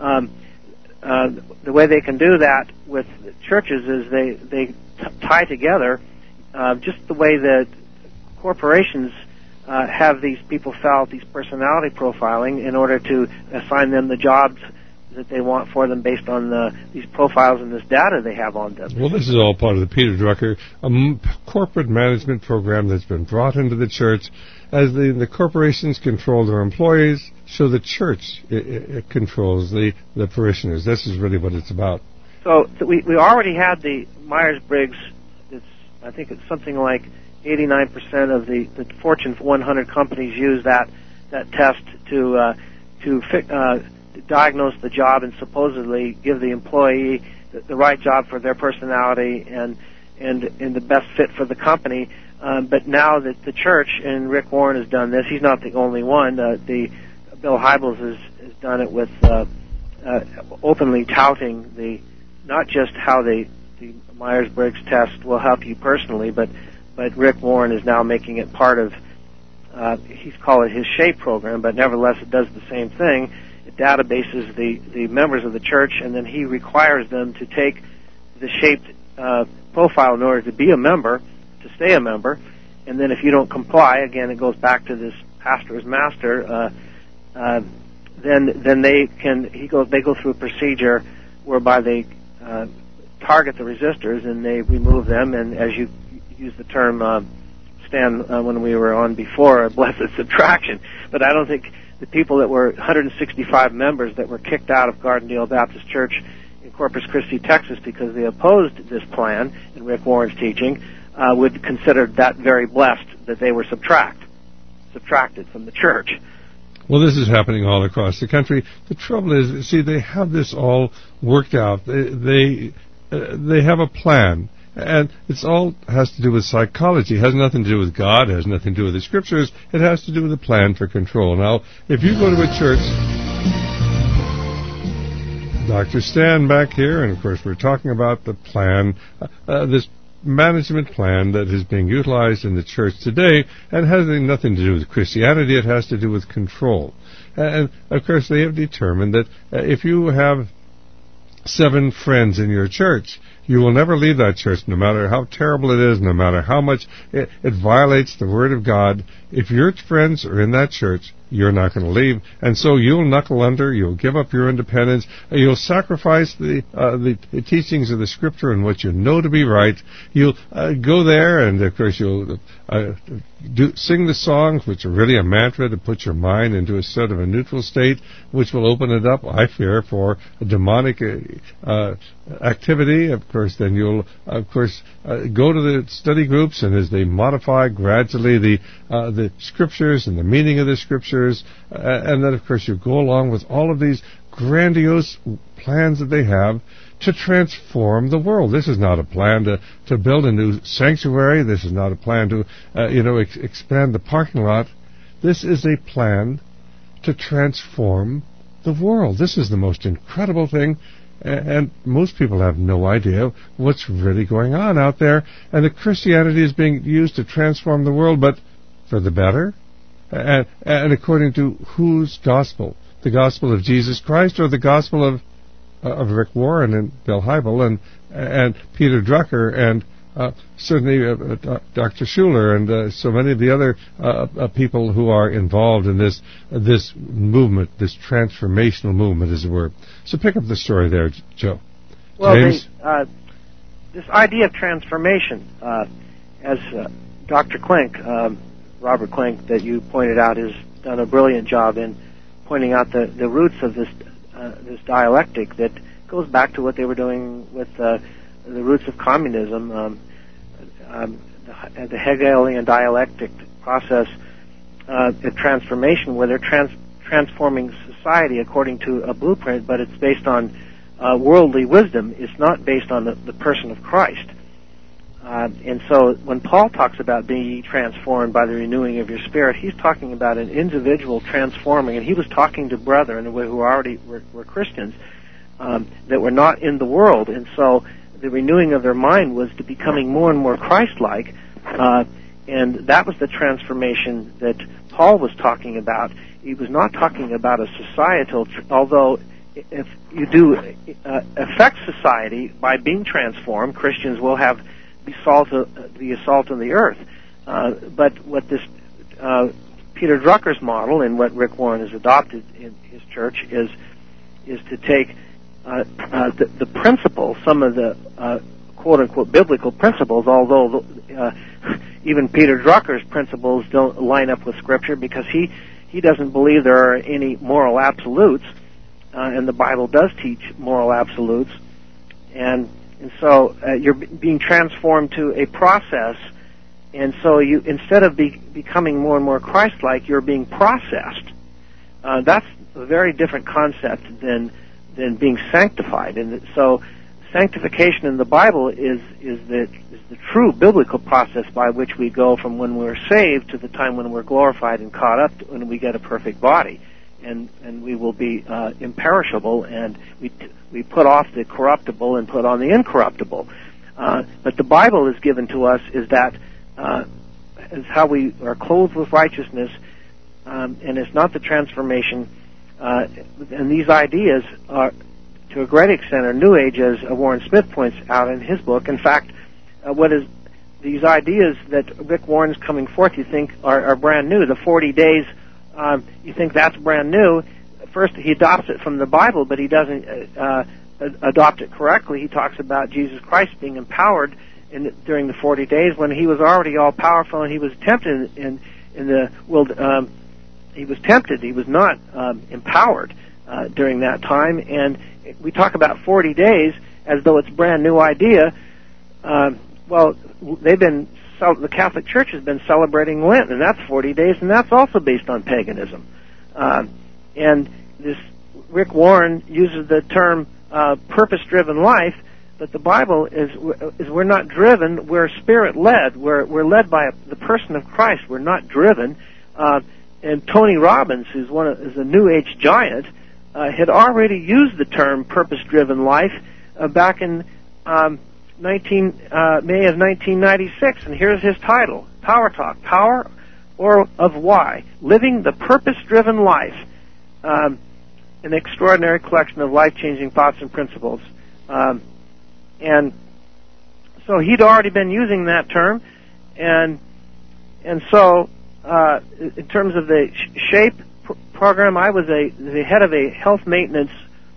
the way they can do that with churches is they tie together just the way that corporations have these people fill out these personality profiling in order to assign them the jobs that they want for them based on these profiles and this data they have on them. Well, this is all part of the Peter Drucker corporate management program that's been brought into the church as the corporations control their employees, so the church it controls the parishioners. This is really what it's about. So we already had the Myers-Briggs. I think it's something like 89% of the Fortune 100 companies use that test to diagnose the job and supposedly give the employee the right job for their personality and the best fit for the company. But now that the church, and Rick Warren has done this, he's not the only one. Bill Hybels has done it with openly touting not just how the Myers-Briggs test will help you personally, but Rick Warren is now making it part of, he's called it his SHAPE program, but nevertheless it does the same thing. It databases the members of the church, and then he requires them to take the SHAPE profile in order to be a member, to stay a member, and then if you don't comply, again, it goes back to this pastor as master, then they go through a procedure whereby they target the resistors and they remove them, and as you use the term, Stan, when we were on before, blessed subtraction. But I don't think the people that were 165 members that were kicked out of Gardendale Baptist Church in Corpus Christi, Texas, because they opposed this plan in Rick Warren's teaching, would consider that very blessed that they were subtracted from the church. Well, this is happening all across the country. The trouble is, see, they have this all worked out. They have a plan, And it's all has to do with psychology. It has nothing to do with God. It has nothing to do with the Scriptures. It has to do with a plan for control. Now, if you go to a church, Dr. Stan back here, and of course we're talking about the plan, this management plan that is being utilized in the church today, and has nothing to do with Christianity. It has to do with control. And of course they have determined that if you have 7 friends in your church, you will never leave that church, no matter how terrible it is, no matter how much it violates the Word of God. If your friends are in that church, you're not going to leave, and so you'll knuckle under, you'll give up your independence, you'll sacrifice the teachings of the Scripture and what you know to be right. You'll go there, and of course you'll sing the songs, which are really a mantra to put your mind into a sort of a neutral state, which will open it up, I fear, for a demonic activity. Of course, then you'll, go to the study groups, and as they modify gradually the Scriptures and the meaning of the Scriptures, and then, of course, you go along with all of these grandiose plans that they have to transform the world. This is not a plan to build a new sanctuary. This is not a plan to, expand the parking lot. This is a plan to transform the world. This is the most incredible thing, and most people have no idea what's really going on out there. And that Christianity is being used to transform the world, but for the better? And according to whose gospel? The gospel of Jesus Christ, or the gospel of Rick Warren and Bill Hybel and Peter Drucker and certainly Dr. Schuller and so many of the other people who are involved in this movement, this transformational movement, as it were. So pick up the story there, Joe. Well, James? this idea of transformation, as Dr. Klink, Robert Klink, that you pointed out, has done a brilliant job in pointing out the roots of this dialectic that goes back to what they were doing with the roots of communism, the Hegelian dialectic process of transformation, where they're transforming society according to a blueprint, but it's based on worldly wisdom. It's not based on the person of Christ. And so when Paul talks about being transformed by the renewing of your spirit, he's talking about an individual transforming, and he was talking to brethren who already were Christians that were not in the world. And so the renewing of their mind was to becoming more and more Christ-like, and that was the transformation that Paul was talking about. He was not talking about a societal, although if you do affect society by being transformed, Christians will have the assault on the earth. But what this Peter Drucker's model and what Rick Warren has adopted in his church is to take the principles, some of the quote-unquote biblical principles, although even Peter Drucker's principles don't line up with Scripture, because he doesn't believe there are any moral absolutes, and the Bible does teach moral absolutes. And so you're being transformed to a process, and so you, instead of becoming more and more Christ-like, you're being processed. That's a very different concept than being sanctified. And so sanctification in the Bible is the true biblical process by which we go from when we're saved to the time when we're glorified and caught up, when we get a perfect body. And we will be imperishable, and we put off the corruptible and put on the incorruptible. But the Bible is given to us is how we are clothed with righteousness, and it's not the transformation. And these ideas are, to a great extent, are New Age, as Warren Smith points out in his book. In fact, these ideas that Rick Warren's coming forth, you think are brand new. The 40 days. You think that's brand new. First, he adopts it from the Bible, but he doesn't adopt it correctly. He talks about Jesus Christ being empowered during the 40 days when he was already all powerful, and he was tempted in the world. He was tempted. He was not empowered during that time. And we talk about 40 days as though it's a brand new idea. Well, the Catholic Church has been celebrating Lent, and that's 40 days, and that's also based on paganism. And this Rick Warren uses the term purpose-driven life, But the Bible is we're not driven. We're Spirit-led. We're led by the person of Christ. We're not driven. And Tony Robbins, who's is a New Age giant, had already used the term purpose-driven life back in May of 1996. And here's his title: Power Talk: Power or of Why? Living the Purpose-Driven Life. An extraordinary collection of life-changing thoughts and principles. And so he'd already been using that term, and so in terms of the SHAPE program, I was the head of a health maintenance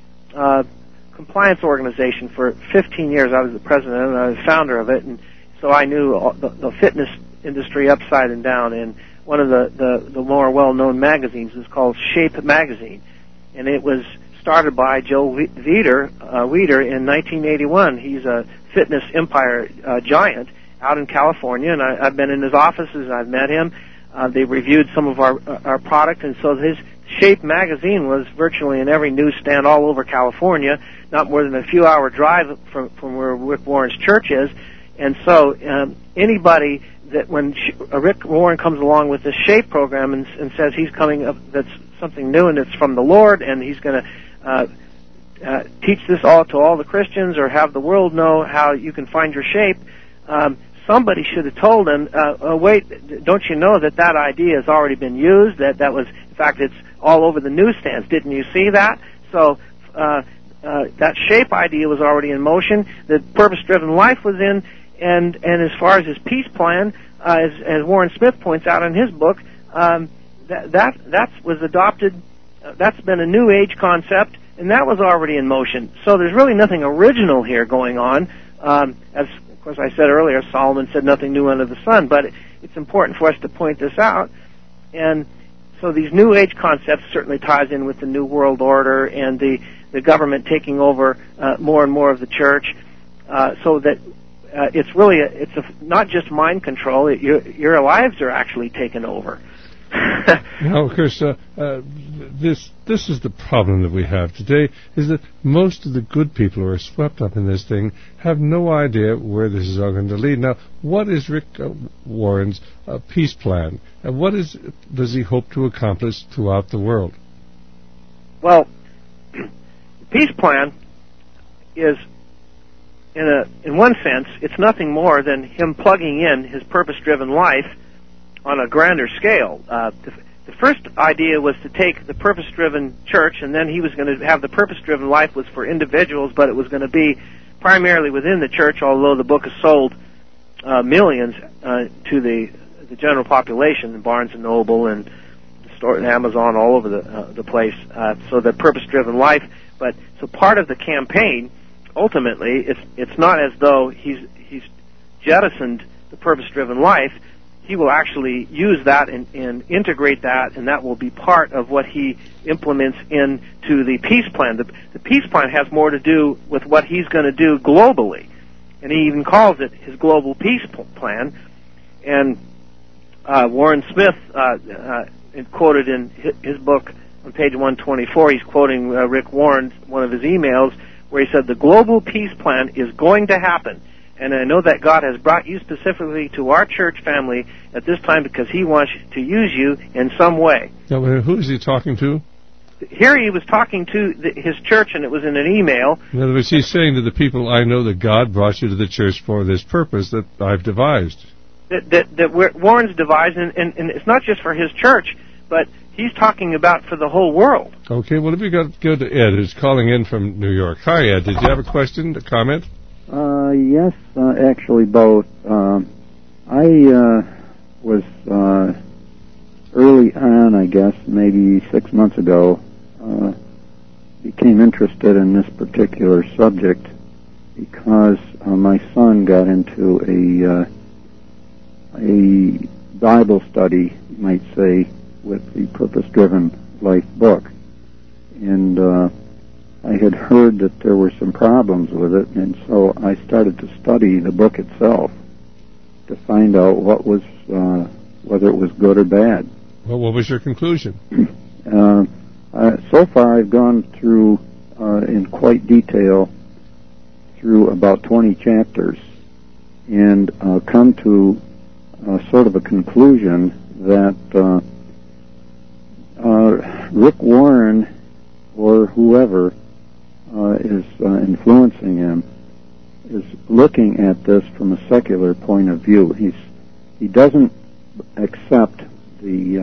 compliance organization for 15 years. I was the president and I was the founder of it, and so I knew the fitness industry upside and down. And one of the more well-known magazines is called SHAPE Magazine, and it was started by Joe Weider in 1981. He's a fitness empire giant out in California, and I've been in his offices. I've met him. They reviewed some of our product, and so his SHAPE magazine was virtually in every newsstand all over California, not more than a few-hour drive from where Rick Warren's church is. And so anybody that when Rick Warren comes along with this SHAPE program and says he's coming up, that's something new and it's from the Lord, and he's going to teach this all to all the Christians or have the world know how you can find your shape, somebody should have told him, wait, don't you know that idea has already been used, that was, in fact, it's all over the newsstands. Didn't you see that? So that SHAPE idea was already in motion. The purpose-driven life was in, and as far as his peace plan, as Warren Smith points out in his book, that was adopted. That's been a New Age concept, and that was already in motion. So there's really nothing original here going on. As, of course, I said earlier, Solomon said nothing new under the sun, but it's important for us to point this out. And so these New Age concepts certainly ties in with the New World Order and the government taking over more and more of the church, so that it's really not just mind control. Your lives are actually taken over. Now, of course, this is the problem that we have today, is that most of the good people who are swept up in this thing have no idea where this is all going to lead. Now, what is Rick Warren's peace plan, and what does he hope to accomplish throughout the world? Well, the peace plan is, in one sense, it's nothing more than him plugging in his purpose-driven life on a grander scale. The first idea was to take the purpose-driven church, and then he was going to have the purpose-driven life was for individuals, but it was going to be primarily within the church, although the book has sold millions to the general population, Barnes & Noble and Amazon, all over the place. So the purpose-driven life. But so part of the campaign, ultimately, it's not as though he's jettisoned the purpose-driven life. He will actually use that and integrate that, and that will be part of what he implements into the peace plan. The peace plan has more to do with what he's going to do globally, and he even calls it his global peace plan. And Warren Smith, quoted in his book on page 124, he's quoting Rick Warren, one of his emails, where he said, "The global peace plan is going to happen. And I know that God has brought you specifically to our church family at this time because he wants to use you in some way." Now, who is he talking to? Here he was talking to his church, and it was in an email. In other words, he's saying to the people, I know that God brought you to the church for this purpose that I've devised. That Warren's devised, and it's not just for his church, but he's talking about for the whole world. Okay, well, if we go to Ed, who's calling in from New York. Hi, Ed. Did you have a question, a comment? Yes, actually both. I was early on, I guess, maybe 6 months ago, became interested in this particular subject because my son got into a Bible study, you might say, with the Purpose-Driven Life book. And I had heard that there were some problems with it, and so I started to study the book itself to find out what was, whether it was good or bad. Well, what was your conclusion? So far, I've gone through in quite detail through about 20 chapters and come to sort of a conclusion that Rick Warren or whoever is influencing him is looking at this from a secular point of view. He doesn't accept the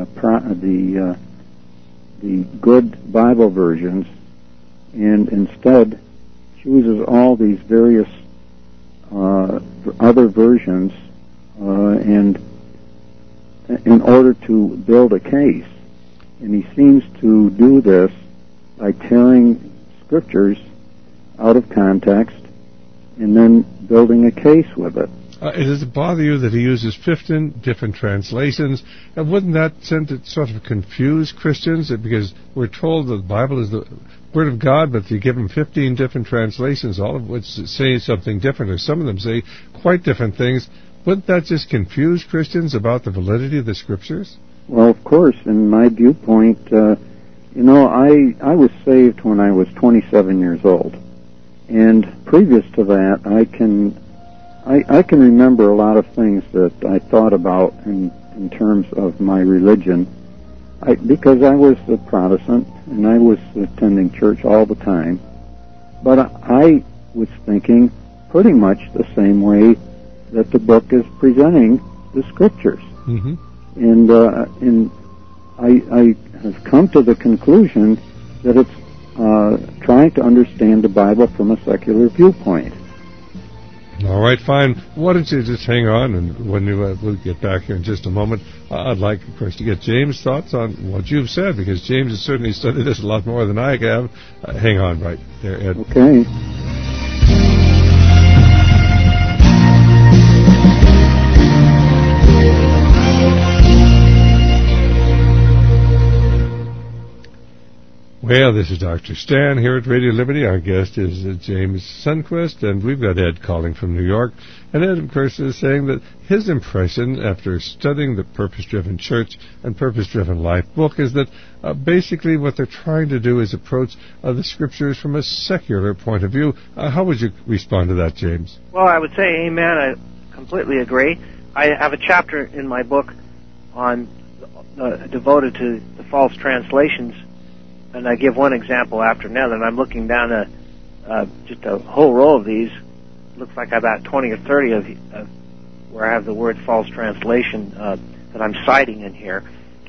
good Bible versions, and instead chooses all these various other versions and in order to build a case. And he seems to do this by tearing scriptures out of context and then building a case with it. Does it bother you that he uses 15 different translations? And wouldn't that tend to sort of confuse Christians? Because we're told that the Bible is the Word of God, but if you give them 15 different translations, all of which say something different, or some of them say quite different things, wouldn't that just confuse Christians about the validity of the Scriptures? Well, of course, in my viewpoint, I was saved when I was 27 years old. And previous to that, I can remember a lot of things that I thought about in terms of my religion, because I was a Protestant and I was attending church all the time. But I was thinking pretty much the same way that the book is presenting the Scriptures. Mm-hmm. And I have come to the conclusion that it's trying to understand the Bible from a secular viewpoint. All right, fine. Why don't you just hang on, and when we'll get back here in just a moment, I'd like, of course, to get James' thoughts on what you've said, because James has certainly studied this a lot more than I have. Hang on right there, Ed. Okay. Well, this is Dr. Stan here at Radio Liberty. Our guest is James Sundquist, and we've got Ed calling from New York. And Ed, of course, is saying that his impression after studying the Purpose-Driven Church and Purpose-Driven Life book is that basically what they're trying to do is approach the Scriptures from a secular point of view. How would you respond to that, James? Well, I would say amen. I completely agree. I have a chapter in my book on devoted to the false translations, and I give one example after another, and I'm looking down just a whole row of these. Looks like about 20 or 30 of where I have the word false translation that I'm citing in here.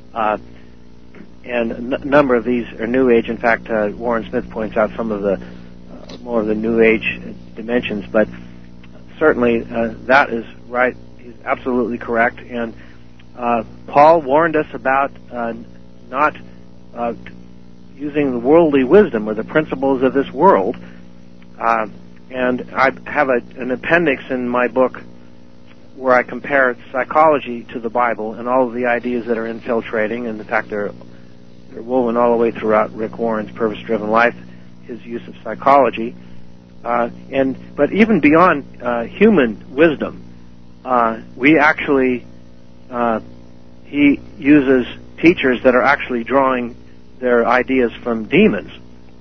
And a number of these are New Age. In fact, Warren Smith points out some of the more of the New Age dimensions, but certainly that is right. He's absolutely correct. And Paul warned us about not using the worldly wisdom or the principles of this world. And I have an appendix in my book where I compare psychology to the Bible and all of the ideas that are infiltrating. And in fact, they're woven all the way throughout Rick Warren's Purpose-Driven Life, his use of psychology. But even beyond human wisdom, we actually he uses teachers that are actually drawing their ideas from demons.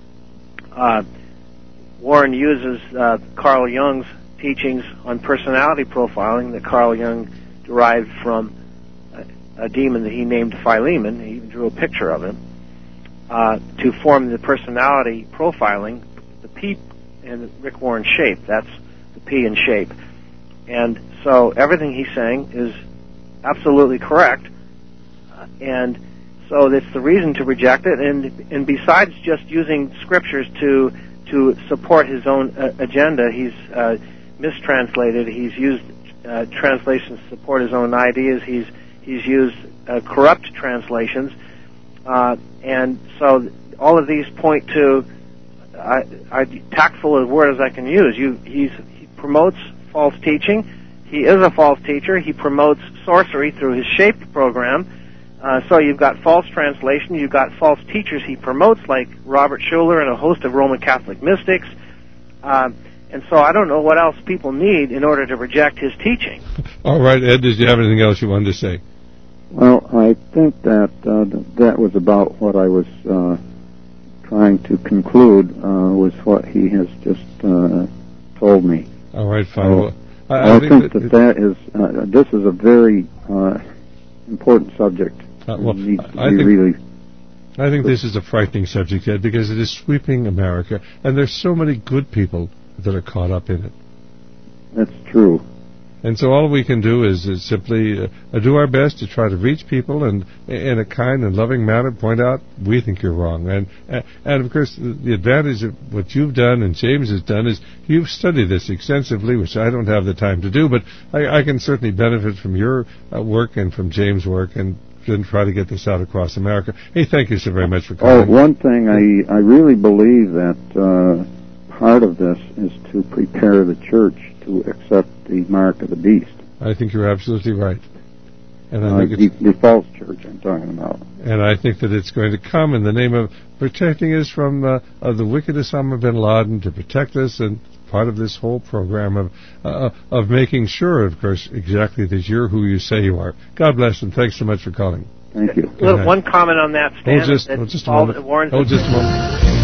Warren uses Carl Jung's teachings on personality profiling that Carl Jung derived from a demon that he named Philemon. He even drew a picture of him to form the personality profiling, the P in Rick Warren's shape. That's the P in shape. And so everything he's saying is absolutely correct. And so that's the reason to reject it. And besides just using scriptures to support his own agenda, he's mistranslated. He's used translations to support his own ideas. He's used corrupt translations, and so all of these point to tactful a word as I can use. He promotes false teaching. He is a false teacher. He promotes sorcery through his SHAPE program. So you've got false translation, you've got false teachers he promotes, like Robert Schuller and a host of Roman Catholic mystics. And so I don't know what else people need in order to reject his teaching. All right, Ed, did you have anything else you wanted to say? Well, I think that that was about what I was trying to conclude, was what he has just told me. All right, fine. I think that is this is a very important subject. I think this is a frightening subject, Ed, because it is sweeping America, and there's so many good people that are caught up in it. That's true. And so all we can do is simply do our best to try to reach people and, in a kind and loving manner, point out, we think you're wrong. And of course, the advantage of what you've done and James has done is you've studied this extensively, which I don't have the time to do, but I can certainly benefit from your work and from James' work and try to get this out across America. Hey, thank you so very much for coming. One thing, I really believe that part of this is to prepare the church to accept the mark of the beast. I think you're absolutely right. And I think the false church I'm talking about. And I think that it's going to come in the name of protecting us from the wicked Osama bin Laden, to protect us, and part of this whole program of making sure, of course, exactly that you're who you say you are. God bless, and thanks so much for calling. Thank you. One comment on that, Stan. Just a moment.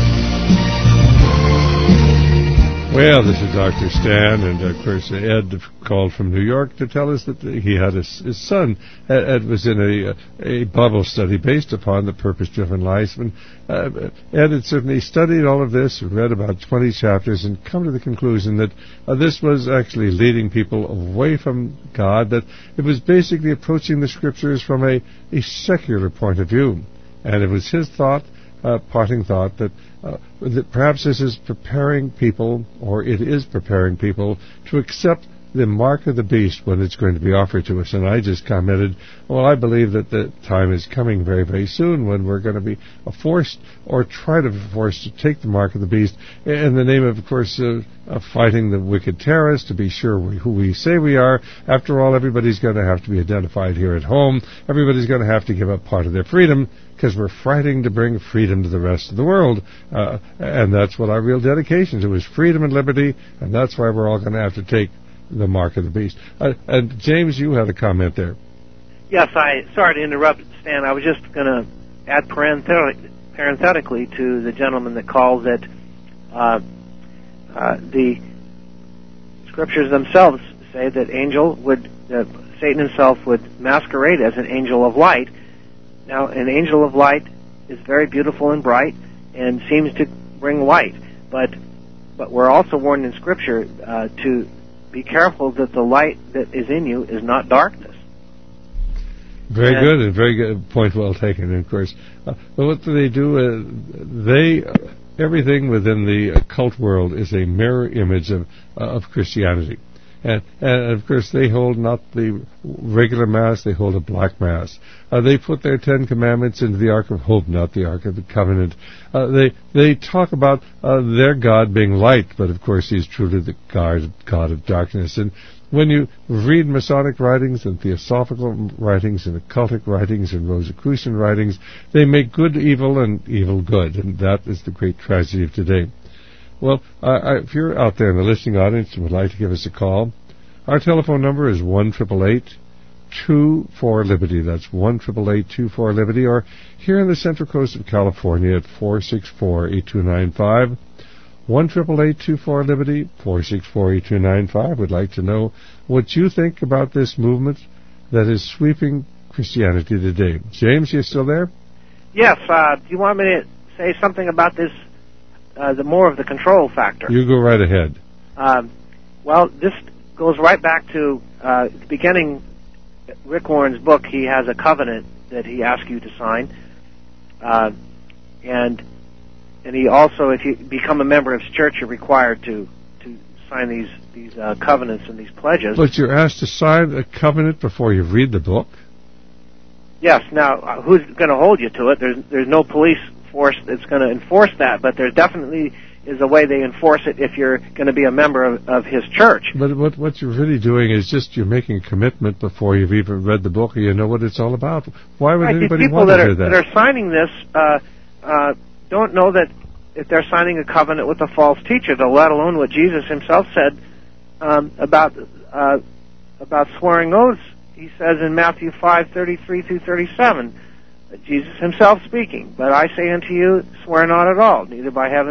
Well, this is Dr. Stan, and of course Ed called from New York to tell us that he had his son. Ed was in a Bible study based upon the purpose-driven life. And Ed had certainly studied all of this, read about 20 chapters, and come to the conclusion that this was actually leading people away from God, that it was basically approaching the Scriptures from a secular point of view. And it was his thought, parting thought, that perhaps this is preparing people, or it is preparing people, to accept the mark of the beast when it's going to be offered to us. And I just commented, well, I believe that the time is coming very, very soon when we're going to be forced, or try to be forced, to take the mark of the beast in the name of course, fighting the wicked terrorists, to be sure who we say we are. After all, everybody's going to have to be identified here at home. Everybody's going to have to give up part of their freedom, because we're fighting to bring freedom to the rest of the world. And that's what our real dedication to is freedom and liberty, and that's why we're all going to have to take the mark of the beast. And James, you had a comment there. Yes, sorry to interrupt, Stan. I was just going to add parenthetically to the gentleman that called that the Scriptures themselves say that Satan himself would masquerade as an angel of light. Now, an angel of light is very beautiful and bright and seems to bring light, but we're also warned in Scripture to be careful that the light that is in you is not darkness. Very good, and very good point, well taken. And of course, what do they do? Everything within the occult world is a mirror image of Christianity. And of course, they hold not the regular Mass, they hold a black Mass. They put their 10 Commandments into the Ark of Hope, not the Ark of the Covenant. They talk about their God being light, but of course He's truly the God of darkness. And when you read Masonic writings and Theosophical writings and occultic writings and Rosicrucian writings, they make good evil and evil good, and that is the great tragedy of today. Well, if you're out there in the listening audience and would like to give us a call, our telephone number is 1-888-24-LIBERTY. That's 1-888-24-LIBERTY. Or here in the Central Coast of California at 464-8295. 1-888-24-LIBERTY, 464-8295. We'd like to know what you think about this movement that is sweeping Christianity today. James, you still there? Yes. Do you want me to say something about this? The more of the control factor. You go right ahead. Well, this goes right back to the beginning. Rick Warren's book, he has a covenant that he asks you to sign, and he also, if you become a member of his church, you're required to sign these covenants and these pledges. But you're asked to sign a covenant before you read the book? Yes. Now, who's going to hold you to it? There's no police force that's going to enforce that, but there definitely is a way they enforce it if you're going to be a member of his church. But what you're really doing is just you're making a commitment before you've even read the book, or you know what it's all about. Why would anybody want to do that? People that are signing this don't know that if they're signing a covenant with a false teacher, let alone what Jesus himself said about swearing oaths. He says in Matthew 5:33-37, Jesus himself speaking, "But I say unto you, swear not at all, neither by heaven,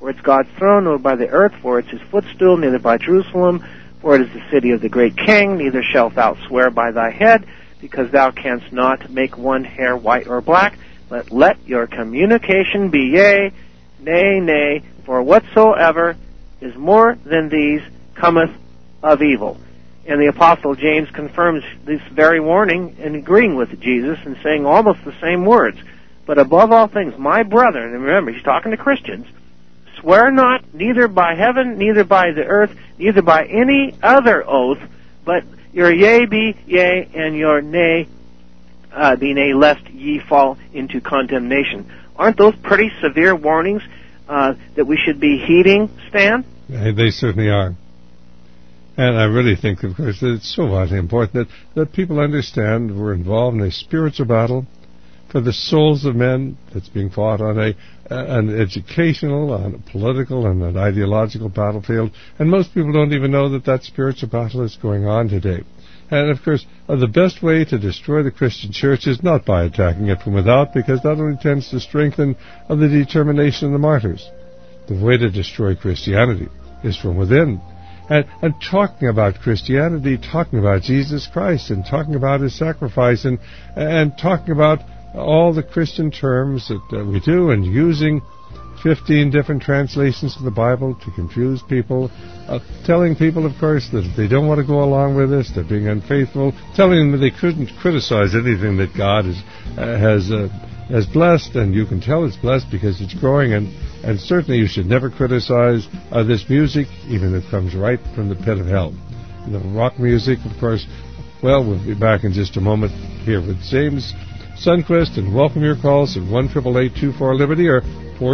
for it's God's throne, nor by the earth, for it's his footstool, neither by Jerusalem, for it is the city of the great king, neither shalt thou swear by thy head, because thou canst not make one hair white or black, but let your communication be yea, nay, nay, for whatsoever is more than these cometh of evil. And the Apostle James confirms this very warning in agreeing with Jesus and saying almost the same words. But above all things, my brethren, and remember, he's talking to Christians, swear not, neither by heaven, neither by the earth, neither by any other oath, but your yea be yea, and your nay be nay, lest ye fall into condemnation. Aren't those pretty severe warnings that we should be heeding, Stan? They certainly are. And I really think, of course, that it's so vitally important that people understand we're involved in a spiritual battle for the souls of men that's being fought on an educational, on a political, and an ideological battlefield. And most people don't even know that spiritual battle is going on today. And, of course, the best way to destroy the Christian church is not by attacking it from without, because that only tends to strengthen the determination of the martyrs. The way to destroy Christianity is from within. And talking about Christianity, talking about Jesus Christ, and talking about his sacrifice, and talking about all the Christian terms that we do, and using 15 different translations of the Bible to confuse people, telling people, of course, that if they don't want to go along with this, they're being unfaithful, telling them that they couldn't criticize anything that God has blessed, and you can tell it's blessed because it's growing, and certainly you should never criticize this music, even if it comes right from the pit of hell. The rock music, of course. Well, we'll be back in just a moment here with James Sundquist, and welcome your calls at 1-888-24-LIBERTY or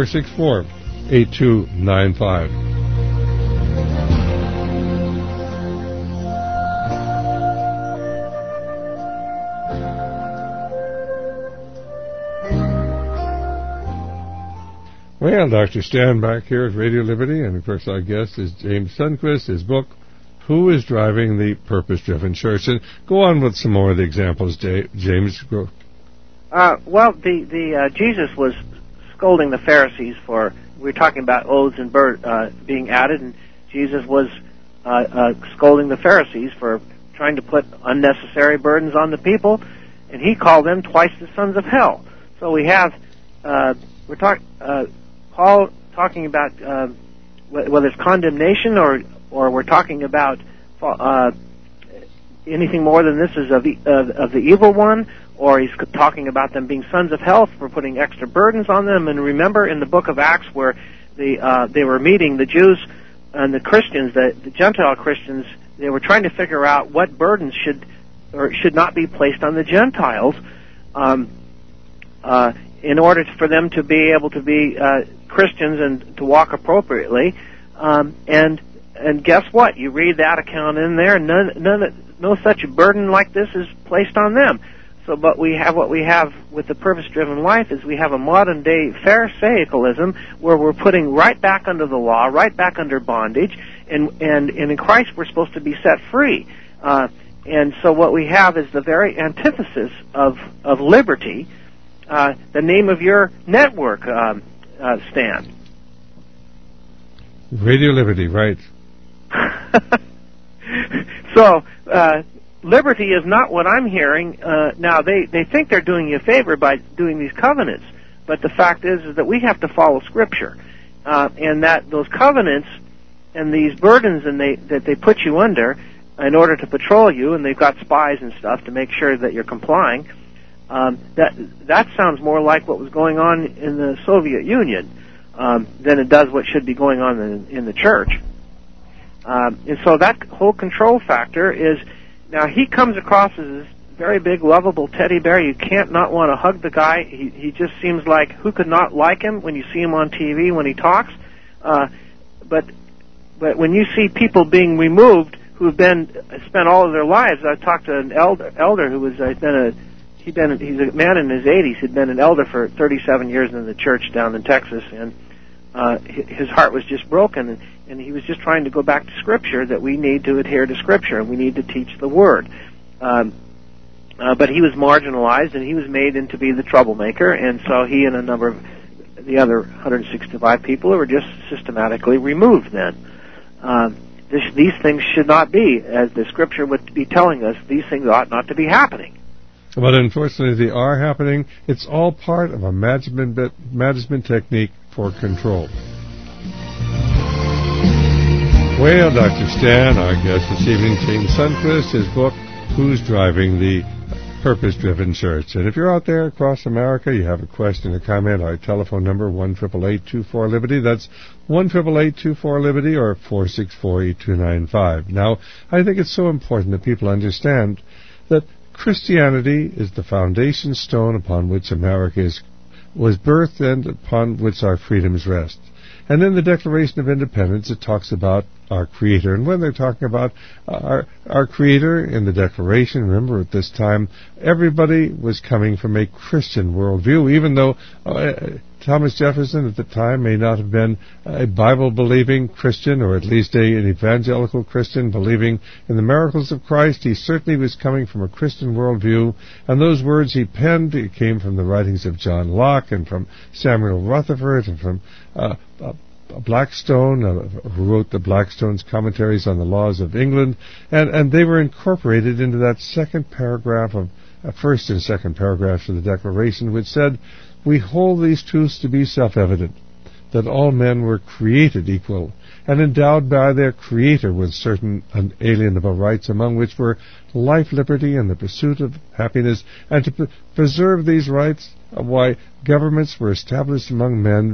464-8295. Well, Dr. Stan back here at Radio Liberty, and of course our guest is James Sundquist, his book, Who is Driving the Purpose-Driven Church? And go on with some more of the examples, James. Jesus was scolding the Pharisees for, we were talking about oaths and being added, and Jesus was scolding the Pharisees for trying to put unnecessary burdens on the people, and he called them twice the sons of hell. So we have, Paul talking about whether it's condemnation or we're talking about anything more than this is of the evil one, or he's talking about them being sons of hell for putting extra burdens on them. And remember in the book of Acts where they were meeting, the Jews and the Christians, the Gentile Christians, they were trying to figure out what burdens should or should not be placed on the Gentiles in order for them to be able to be Christians and to walk appropriately. And guess what? You read that account in there, no such burden like this is placed on them. So, but what we have with the purpose-driven life is we have a modern-day Pharisaicalism where we're putting right back under the law, right back under bondage, and in Christ we're supposed to be set free. And so what we have is the very antithesis of liberty. The name of your network, Stan? Radio Liberty, right. So, liberty is not what I'm hearing. Now, they think they're doing you a favor by doing these covenants, but the fact is that we have to follow Scripture, and that those covenants and these burdens that they put you under in order to patrol you, and they've got spies and stuff to make sure that you're complying. That sounds more like what was going on in the Soviet Union than it does what should be going on in the church. And so that whole control factor is, now he comes across as this very big, lovable teddy bear. You can't not want to hug the guy. He just seems like, who could not like him when you see him on TV when he talks? But when you see people being removed who've spent all of their lives, I talked to an elder who was he's a man in his 80s. He'd been an elder for 37 years in the church down in Texas, and his heart was just broken, and he was just trying to go back to Scripture, that we need to adhere to Scripture, and we need to teach the Word. But he was marginalized, and he was made into be the troublemaker, and so he and a number of the other 165 people who were just systematically removed then. These things should not be, as the Scripture would be telling us, these things ought not to be happening. But unfortunately, they are happening. It's all part of a management technique for control. Well, Dr. Stan, our guest this evening, James Sundquist, his book, Who's Driving the Purpose-Driven Church? And if you're out there across America, you have a question or comment, our telephone number, 1-888-24-LIBERTY. That's 1-888-24-LIBERTY or 464-8295. Now, I think it's so important that people understand that Christianity is the foundation stone upon which America was birthed and upon which our freedoms rest. And in the Declaration of Independence, it talks about our Creator. And when they're talking about our Creator in the Declaration, remember at this time, everybody was coming from a Christian worldview, even though Thomas Jefferson at the time may not have been a Bible-believing Christian, or at least an evangelical Christian believing in the miracles of Christ. He certainly was coming from a Christian worldview, and those words he penned came from the writings of John Locke and from Samuel Rutherford and from Blackstone, who wrote the Blackstone's commentaries on the laws of England, and they were incorporated into that second paragraph of first and second paragraphs of the Declaration, which said, "We hold these truths to be self-evident, that all men were created equal and endowed by their Creator with certain unalienable rights, among which were life, liberty, and the pursuit of happiness, and to preserve these rights, why governments were established among men,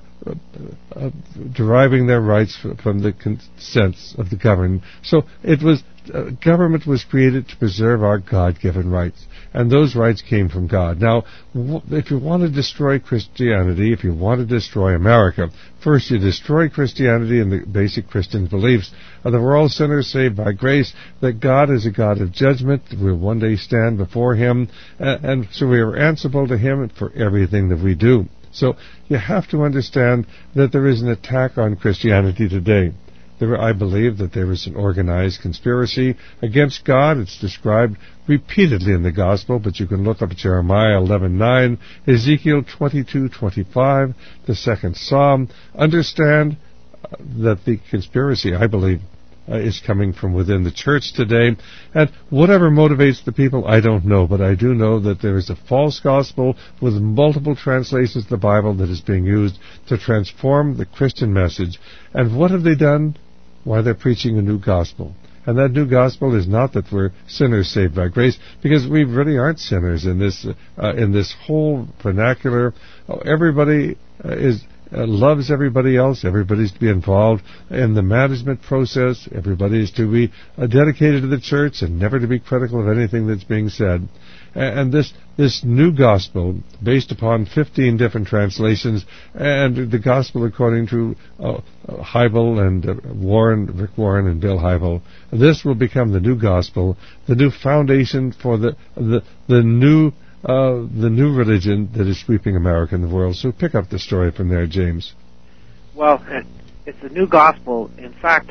deriving their rights from the consents of the governed." So government was created to preserve our God-given rights, and those rights came from God. Now, if you want to destroy Christianity, if you want to destroy America, first you destroy Christianity and the basic Christian beliefs that we're all sinners saved by grace, that God is a God of judgment, that we'll one day stand before Him, and so we are answerable to Him for everything that we do. So you have to understand that there is an attack on Christianity today. I believe that there is an organized conspiracy against God. It's described repeatedly in the Gospel, but you can look up Jeremiah 11:9, Ezekiel 22:25, the second Psalm. Understand that the conspiracy, I believe, is coming from within the church today. And whatever motivates the people, I don't know, but I do know that there is a false gospel with multiple translations of the Bible that is being used to transform the Christian message. And what have they done? Why, they're preaching a new gospel. And that new gospel is not that we're sinners saved by grace, because we really aren't sinners in this whole vernacular. Everybody loves everybody else. Everybody's to be involved in the management process. Everybody is to be dedicated to the church and never to be critical of anything that's being said. And this new gospel, based upon 15 different translations, and the gospel according to Hybel and Rick Warren and Bill Hybel, this will become the new gospel, the new foundation for the new religion that is sweeping America and the world. So pick up the story from there, James. Well, it's the new gospel. In fact,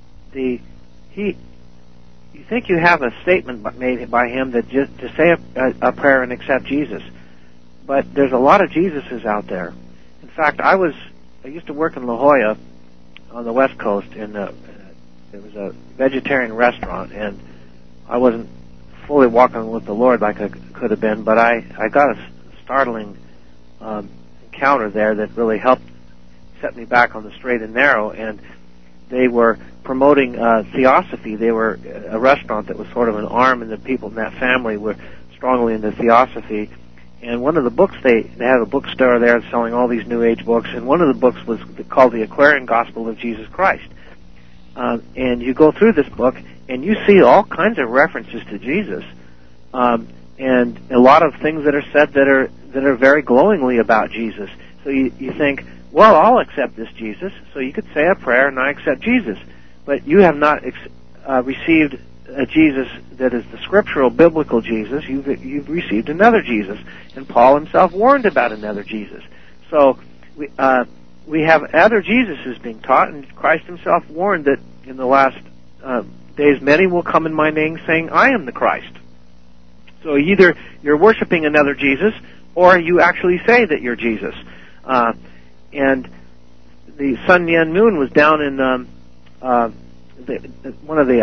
you think you have a statement made by him that just to say a prayer and accept Jesus, but there's a lot of Jesuses out there. In fact, I used to work in La Jolla on the West Coast, and there was a vegetarian restaurant, and I wasn't fully walking with the Lord like I could have been, but I got a startling encounter there that really helped set me back on the straight and narrow. And they were promoting theosophy. They were a restaurant that was sort of an arm, and the people in that family were strongly into theosophy. And one of the books, they had a bookstore there selling all these New Age books, and one of the books was called The Aquarian Gospel of Jesus Christ. And you go through this book, and you see all kinds of references to Jesus, and a lot of things that are said that are very glowingly about Jesus. So you think, well, I'll accept this Jesus. So you could say a prayer, and I accept Jesus. But you have not received a Jesus that is the scriptural, biblical Jesus. You've received another Jesus, and Paul himself warned about another Jesus. So we have other Jesuses being taught, and Christ himself warned that in the last days many will come in my name saying, I am the Christ. So either you're worshiping another Jesus, or you actually say that you're Jesus. And the Sun Yen Moon was down in one of the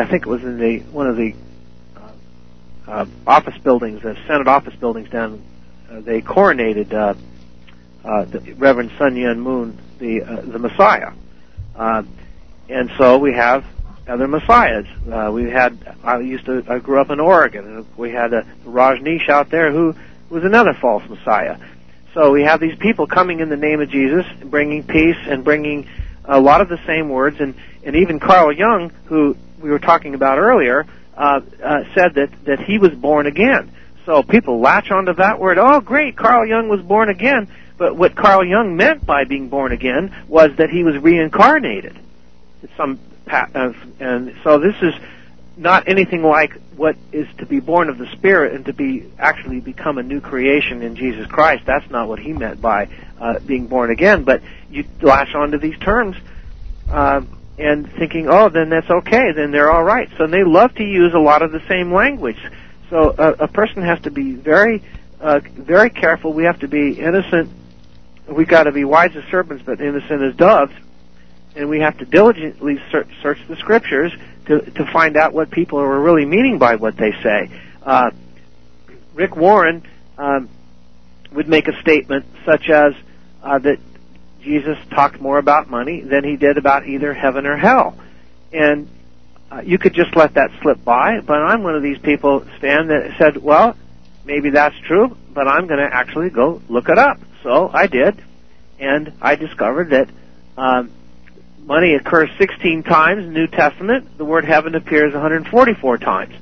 office buildings, the Senate office buildings down. They coronated the Reverend Sun Yen Moon, the Messiah, and so we have other messiahs. I grew up in Oregon, and we had a Rajneesh out there who was another false messiah. So we have these people coming in the name of Jesus, bringing peace and bringing a lot of the same words, and even Carl Jung, who we were talking about earlier, said that he was born again. So people latch onto that word. Oh, great, Carl Jung was born again. But what Carl Jung meant by being born again was that he was reincarnated. And so this is not anything like what is to be born of the Spirit and to be actually become a new creation in Jesus Christ. That's not what he meant by being born again. But you latch onto these terms and thinking, oh, then that's okay, then they're all right. So they love to use a lot of the same language. So a person has to be very, very careful. We have to be innocent. We've got to be wise as serpents, but innocent as doves. And we have to diligently search the Scriptures to find out what people are really meaning by what they say. Rick Warren would make a statement such as that Jesus talked more about money than he did about either heaven or hell. And you could just let that slip by, but I'm one of these people, Stan, that said, well, maybe that's true, but I'm going to actually go look it up. So I did, and I discovered that money occurs 16 times in the New Testament. The word heaven appears 144 times.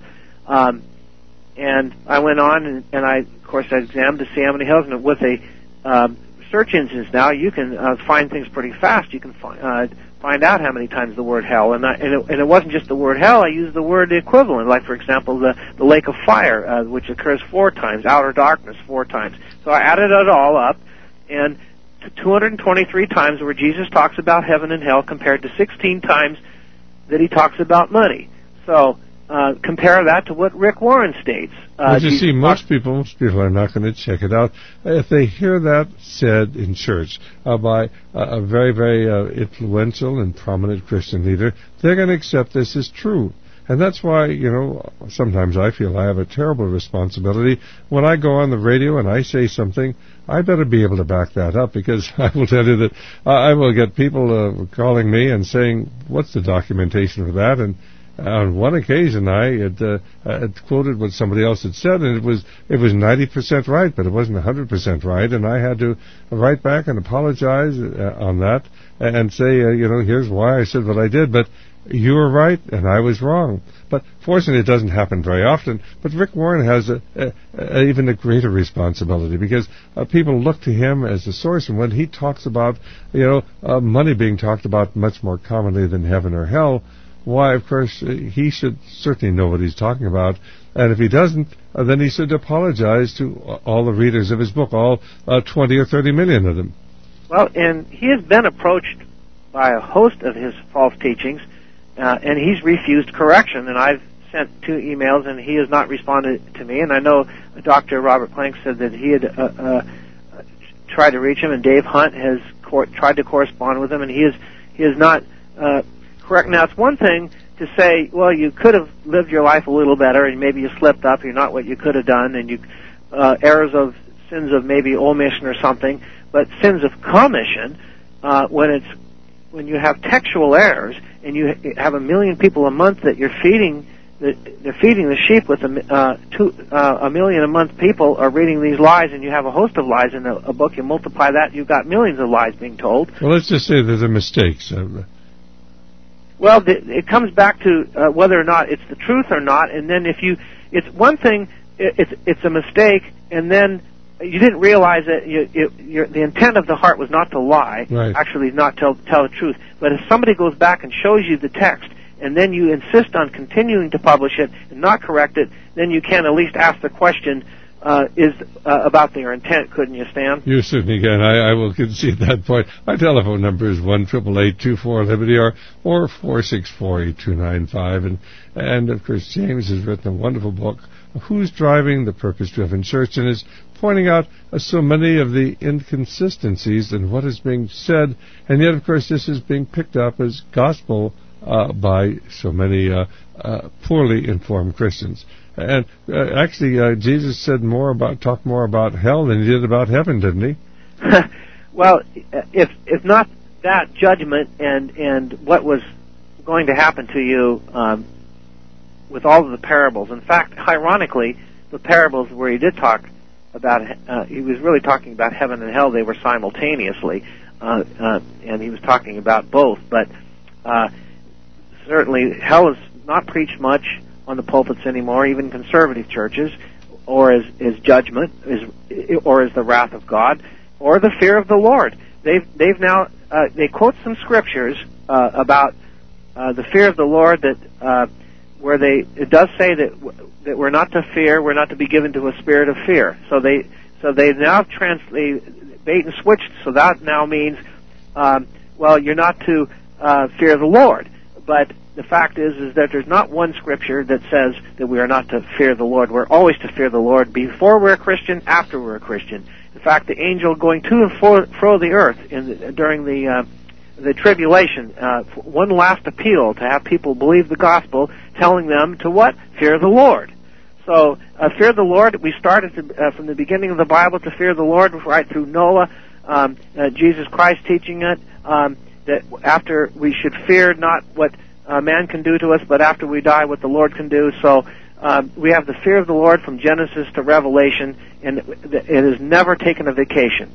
And I went on, and I examined to see how many hells, and with a search engines now, you can find things pretty fast. You can find out how many times the word hell, and it wasn't just the word hell. I used the word equivalent, like for example the lake of fire, which occurs 4 times, outer darkness 4 times. So I added it all up, and to 223 times where Jesus talks about heaven and hell, compared to 16 times that he talks about money. So compare that to what Rick Warren states. But you see, most people are not going to check it out. If they hear that said in church by a very, very influential and prominent Christian leader, they're going to accept this as true. And that's why, sometimes I feel I have a terrible responsibility. When I go on the radio and I say something, I better be able to back that up, because I will tell you that I will get people calling me and saying, what's the documentation for that? And on one occasion, I had quoted what somebody else had said, and it was 90% right, but it wasn't 100% right, and I had to write back and apologize on that and say, here's why I said what I did, but you were right and I was wrong. But fortunately, it doesn't happen very often. But Rick Warren has even a greater responsibility, because people look to him as the source, and when he talks about money being talked about much more commonly than heaven or hell, why, of course, he should certainly know what he's talking about. And if he doesn't, then he should apologize to all the readers of his book, all 20 or 30 million of them. Well, and he has been approached by a host of his false teachings, and he's refused correction. And I've sent 2 emails, and he has not responded to me. And I know Dr. Robert Plank said that he had tried to reach him, and Dave Hunt has tried to correspond with him, and he is not correct. Now, it's one thing to say, well, you could have lived your life a little better, and maybe you slipped up, you're not what you could have done, and you sins of maybe omission or something, but sins of commission, when you have textual errors, and you have 1 million people a month that you're feeding, they're feeding the sheep with 1 million a month people are reading these lies, and you have a host of lies in a book, you multiply that, you've got millions of lies being told. Well, let's just say there's a mistake. Well, it comes back to whether or not it's the truth or not, and then it's one thing, it's a mistake, and then you didn't realize that the intent of the heart was not to lie, right. Actually not tell the truth. But if somebody goes back and shows you the text, and then you insist on continuing to publish it and not correct it, then you can at least ask the question, about their intent, couldn't you, Stan? You certainly can. I will concede that point. My telephone number is 1-888-24-LIBERTY or 464-8295. And of course, James has written a wonderful book Who's Driving the Purpose-Driven Church, and is pointing out so many of the inconsistencies in what is being said, and yet, of course, this is being picked up as gospel by so many poorly informed Christians. And actually, Jesus talked more about hell than he did about heaven, didn't he? Well, if not that judgment and what was going to happen to you with all of the parables. In fact, ironically, the parables where he did talk about, he was really talking about heaven and hell. They were simultaneously, and he was talking about both. But certainly, hell is not preached much on the pulpits anymore, even conservative churches, or as judgment, or as the wrath of God, or the fear of the Lord. They've now they quote some scriptures about the fear of the Lord that where it does say that we're not to fear, we're not to be given to a spirit of fear. So they now translate bait and switched. So that now means well, you're not to fear the Lord, but the fact is that there's not one scripture that says that we are not to fear the Lord. We're always to fear the Lord before we're a Christian, after we're a Christian. In fact, the angel going to and fro the earth during the tribulation, one last appeal to have people believe the gospel, telling them to what? Fear the Lord. So, fear the Lord. We started from the beginning of the Bible to fear the Lord, right through Noah, Jesus Christ teaching it, that after we should fear not what man can do to us, but after we die, what the Lord can do. So we have the fear of the Lord from Genesis to Revelation, and it has never taken a vacation.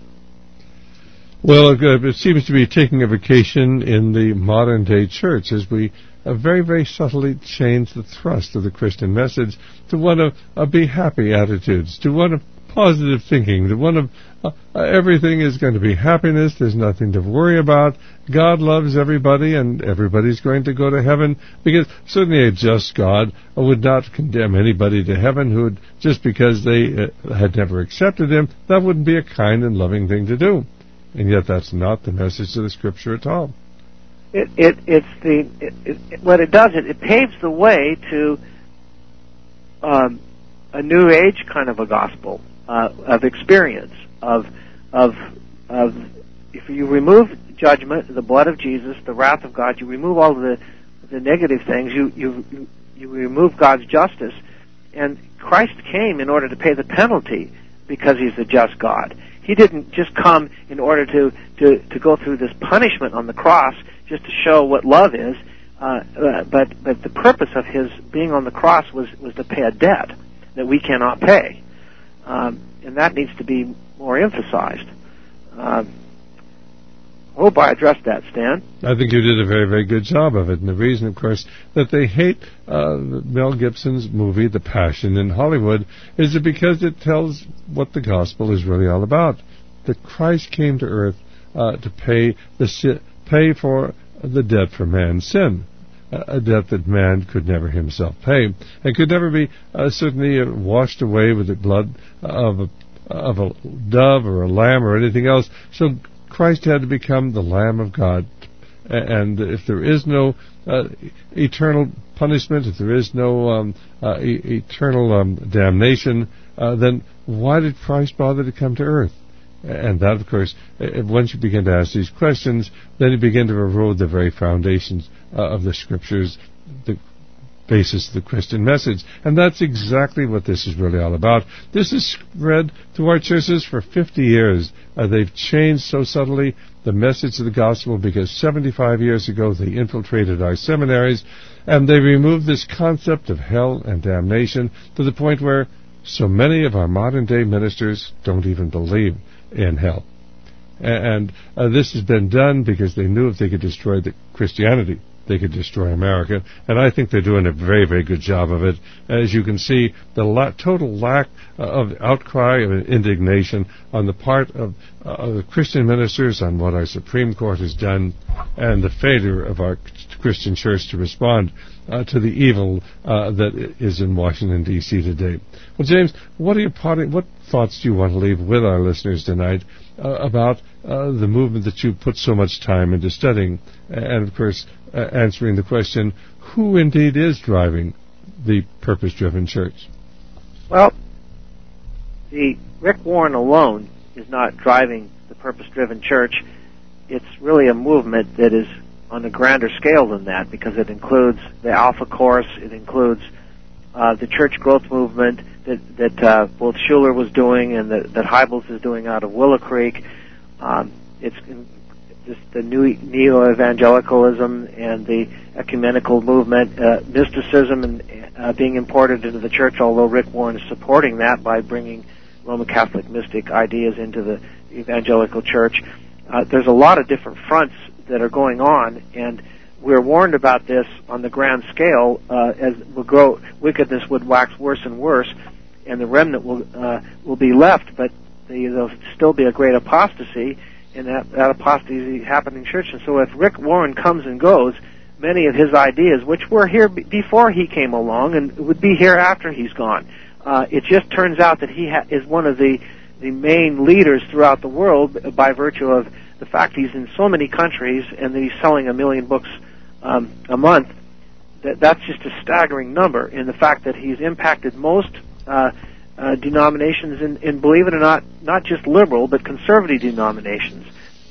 Well, it seems to be taking a vacation in the modern-day church as we very, very subtly change the thrust of the Christian message to one of be happy attitudes, to one of positive thinking, to one of everything is going to be happiness, there's nothing to worry about, God loves everybody, and everybody's going to go to heaven, because certainly a just God would not condemn anybody to heaven who would, just because they had never accepted Him. That wouldn't be a kind and loving thing to do. And yet that's not the message of the Scripture at all. What it does, it paves the way to a New Age kind of a gospel of experience of if you remove judgment, the blood of Jesus, the wrath of God, you remove all of the negative things, you remove God's justice, and Christ came in order to pay the penalty because He's a just God. He didn't just come in order to go through this punishment on the cross just to show what love is, but the purpose of His being on the cross was to pay a debt that we cannot pay, and that needs to be more emphasized. I hope I addressed that, Stan. I think you did a very, very good job of it. And the reason, of course, that they hate Mel Gibson's movie, The Passion, in Hollywood, is because it tells what the gospel is really all about. That Christ came to earth to pay for the debt for man's sin, a debt that man could never himself pay, and could never be certainly washed away with the blood of a dove or a lamb or anything else. So Christ had to become the Lamb of God. And if there is no eternal punishment, if there is no eternal damnation, then why did Christ bother to come to earth? And that, of course, once you begin to ask these questions, then you begin to erode the very foundations of the Scriptures, the basis of the Christian message. And that's exactly what this is really all about. This is spread to our churches for 50 years. They've changed so subtly the message of the gospel because 75 years ago they infiltrated our seminaries, and they removed this concept of hell and damnation to the point where so many of our modern-day ministers don't even believe in hell. And this has been done because they knew if they could destroy the Christianity, they could destroy America, and I think they're doing a very, very good job of it. As you can see, the total lack of outcry of indignation on the part of the Christian ministers on what our Supreme Court has done, and the failure of our Christian church to respond to the evil that is in Washington, D.C. today. Well, James, what thoughts do you want to leave with our listeners tonight about the movement that you put so much time into studying, and, of course, answering the question, who indeed is driving the purpose-driven church? Well, the Rick Warren alone is not driving the purpose-driven church. It's really a movement that is on a grander scale than that, because it includes the Alpha Course, it includes the church growth movement that both Schuller was doing and that Hybels is doing out of Willow Creek. It's just the new neo-evangelicalism and the ecumenical movement, mysticism and being imported into the church, although Rick Warren is supporting that by bringing Roman Catholic mystic ideas into the evangelical church. There's a lot of different fronts that are going on, and we're warned about this on the grand scale. As we grow, wickedness would wax worse and worse, and the remnant will be left, but there'll still be a great apostasy, and that apostasy happened in church. And so if Rick Warren comes and goes, many of his ideas, which were here before he came along and would be here after he's gone, it just turns out that he is one of the main leaders throughout the world by virtue of the fact he's in so many countries and that he's selling 1 million books a month. That's just a staggering number, and the fact that he's impacted most denominations, and believe it or not just liberal, but conservative denominations.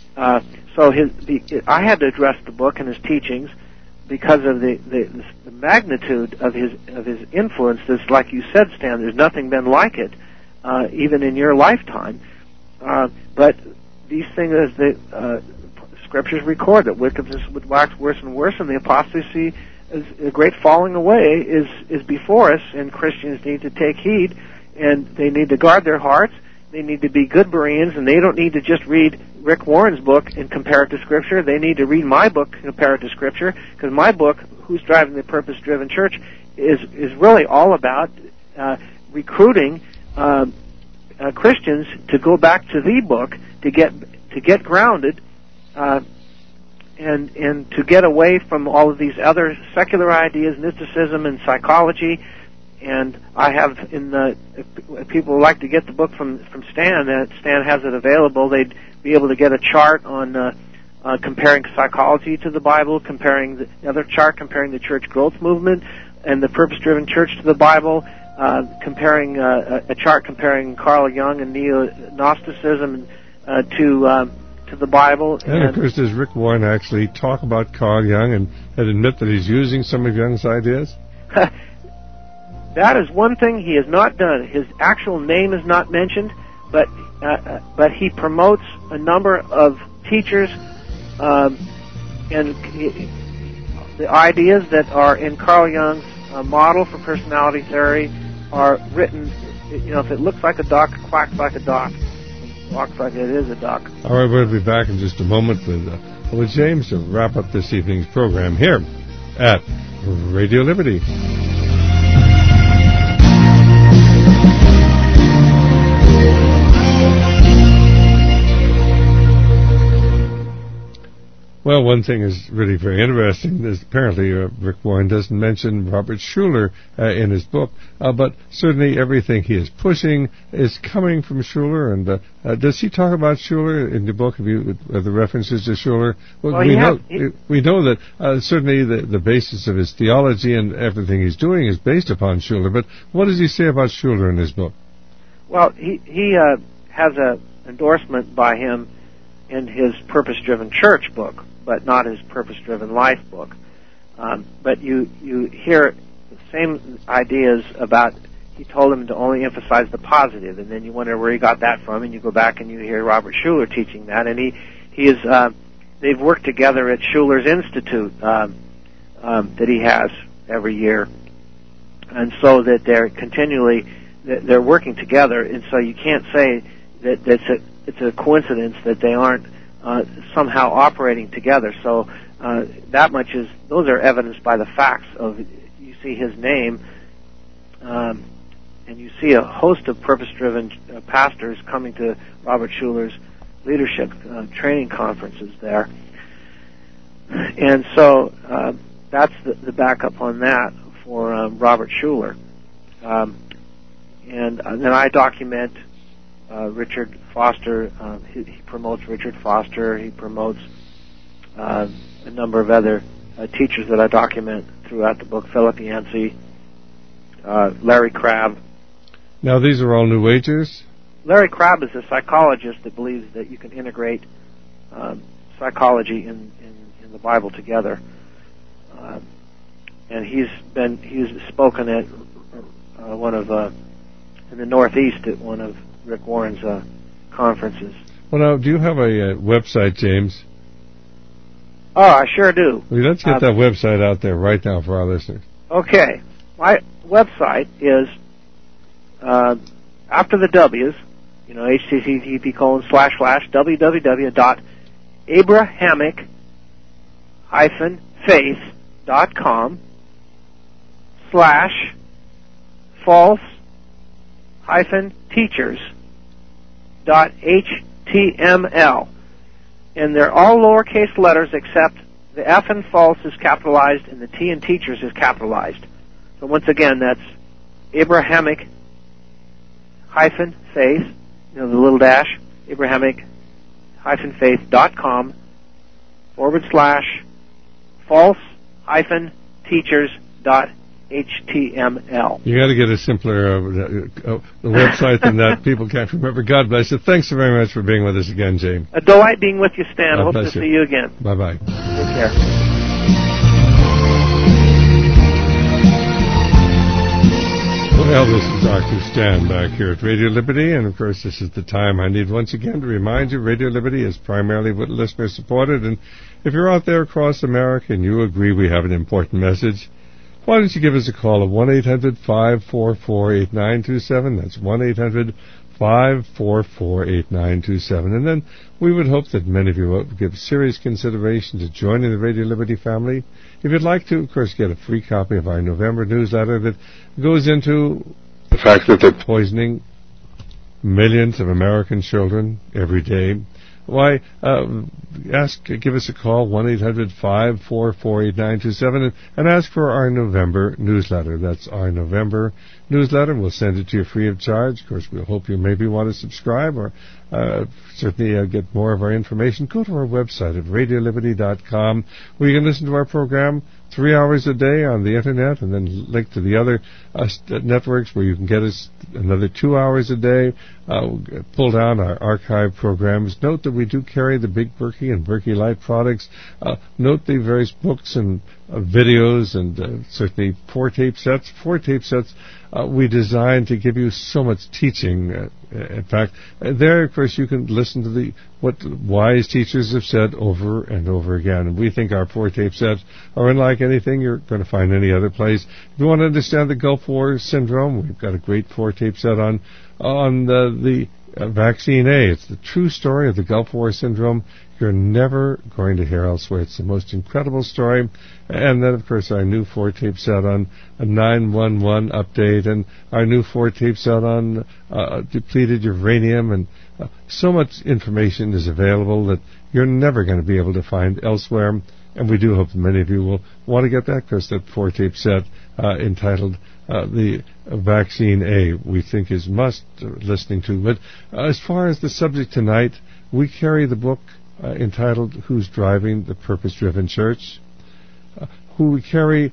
So I had to address the book and his teachings because of the magnitude of his influence. This, like you said, Stan, there's nothing been like it, even in your lifetime. But these things, as the scriptures record, that wickedness would wax worse and worse, and the apostasy, a great falling away, is before us, and Christians need to take heed, and they need to guard their hearts. They need to be good Bereans, and they don't need to just read Rick Warren's book and compare it to Scripture. They need to read my book and compare it to Scripture, because my book, Who's Driving the Purpose-Driven Church, is really all about recruiting Christians to go back to the book to get grounded and to get away from all of these other secular ideas, mysticism and psychology. And I have, if people would like to get the book from Stan, Stan has it available. They'd be able to get a chart on comparing psychology to the Bible, comparing the other chart, comparing the church growth movement and the purpose-driven church to the Bible, comparing a chart comparing Carl Jung and neo-Gnosticism to the Bible. And of course, does Rick Warren actually talk about Carl Jung and admit that he's using some of Jung's ideas? That is one thing he has not done. His actual name is not mentioned, but he promotes a number of teachers, and the ideas that are in Carl Jung's model for personality theory are written. If it looks like a duck, quacks like a duck, walks like it is a duck. All right, we'll be back in just a moment with James to wrap up this evening's program here at Radio Liberty. Well, one thing is really very interesting is apparently Rick Warren doesn't mention Robert Schuller in his book, but certainly everything he is pushing is coming from Schuller. And does he talk about Schuller in the book? Have you the references to Schuller? Well, we know that certainly the basis of his theology and everything he's doing is based upon Schuller. But what does he say about Schuller in his book? Well, he has an endorsement by him in his Purpose-Driven Church book, but not his Purpose-Driven Life book. But you hear the same ideas about, he told him to only emphasize the positive, and then you wonder where he got that from, and you go back and you hear Robert Schuller teaching that, and he is they've worked together at Schuller's Institute that he has every year, and so that they're working together, and so you can't say that it's a coincidence that they aren't somehow operating together. So that much those are evidenced by the facts of, you see his name, and you see a host of purpose-driven pastors coming to Robert Schuller's leadership training conferences there. And so that's the backup on that for Robert Schuller. And then I document Richard Foster. He promotes Richard Foster. He promotes a number of other teachers that I document throughout the book. Philip Yancey, Larry Crabb, Now, these are all New Agers? Larry Crabb is a psychologist that believes that you can integrate psychology in the Bible together. And he's spoken at in the Northeast at one of Rick Warren's conferences. Well, now, do you have a website, James? Oh, I sure do. Well, let's get that website out there right now for our listeners. Okay. My website is, after the W's, http://www.abrahamic-faith.com/false-teachers.html. And they're all lowercase letters except the F in false is capitalized and the T in teachers is capitalized. So once again, that's Abrahamic-faith, the little dash, Abrahamic-faith.com/false-teachers.html. You got to get a simpler website than that. People can't remember. God bless you. Thanks so very much for being with us again, James. A delight being with you, Stan. God Hope to see you again. Bye-bye. Take care. Well, this is Dr. Stan back here at Radio Liberty, and of course this is the time I need once again to remind you Radio Liberty is primarily listener-supported, and if you're out there across America and you agree we have an important message, why don't you give us a call at 1-800-544-8927. That's 1-800-544-8927. And then we would hope that many of you will give serious consideration to joining the Radio Liberty family. If you'd like to, of course, get a free copy of our November newsletter that goes into the fact that they're poisoning millions of American children every day. Why, give us a call, 1-800-544-8927, and ask for our November newsletter. That's our November newsletter. We'll send it to you free of charge. Of course, we'll hope you maybe want to subscribe or certainly get more of our information. Go to our website at radioliberty.com, where you can listen to our program 3 hours a day on the Internet, and then link to the other networks where you can get us another 2 hours a day. Pull down our archive programs. Note that we do carry the Big Berkey and Berkey Light products. Note the various books and videos and certainly 4 tape sets. 4 tape sets we designed to give you so much teaching. In fact, there, of course, you can listen to what wise teachers have said over and over again. And we think our 4 tape sets are unlike anything you're going to find any other place. If you want to understand the Gulf War syndrome, we've got a great 4 tape set on the vaccine A. It's the true story of the Gulf War syndrome you're never going to hear elsewhere. It's the most incredible story. And then, of course, our new 4 tape set on a 911 update, and our new 4 tape set on depleted uranium, and so much information is available that you're never going to be able to find elsewhere. And we do hope that many of you will want to get that, because that 4 tape set entitled the Vaccine A, we think is must listening to. But as far as the subject tonight, we carry the book entitled Who's Driving the Purpose-Driven Church? We carry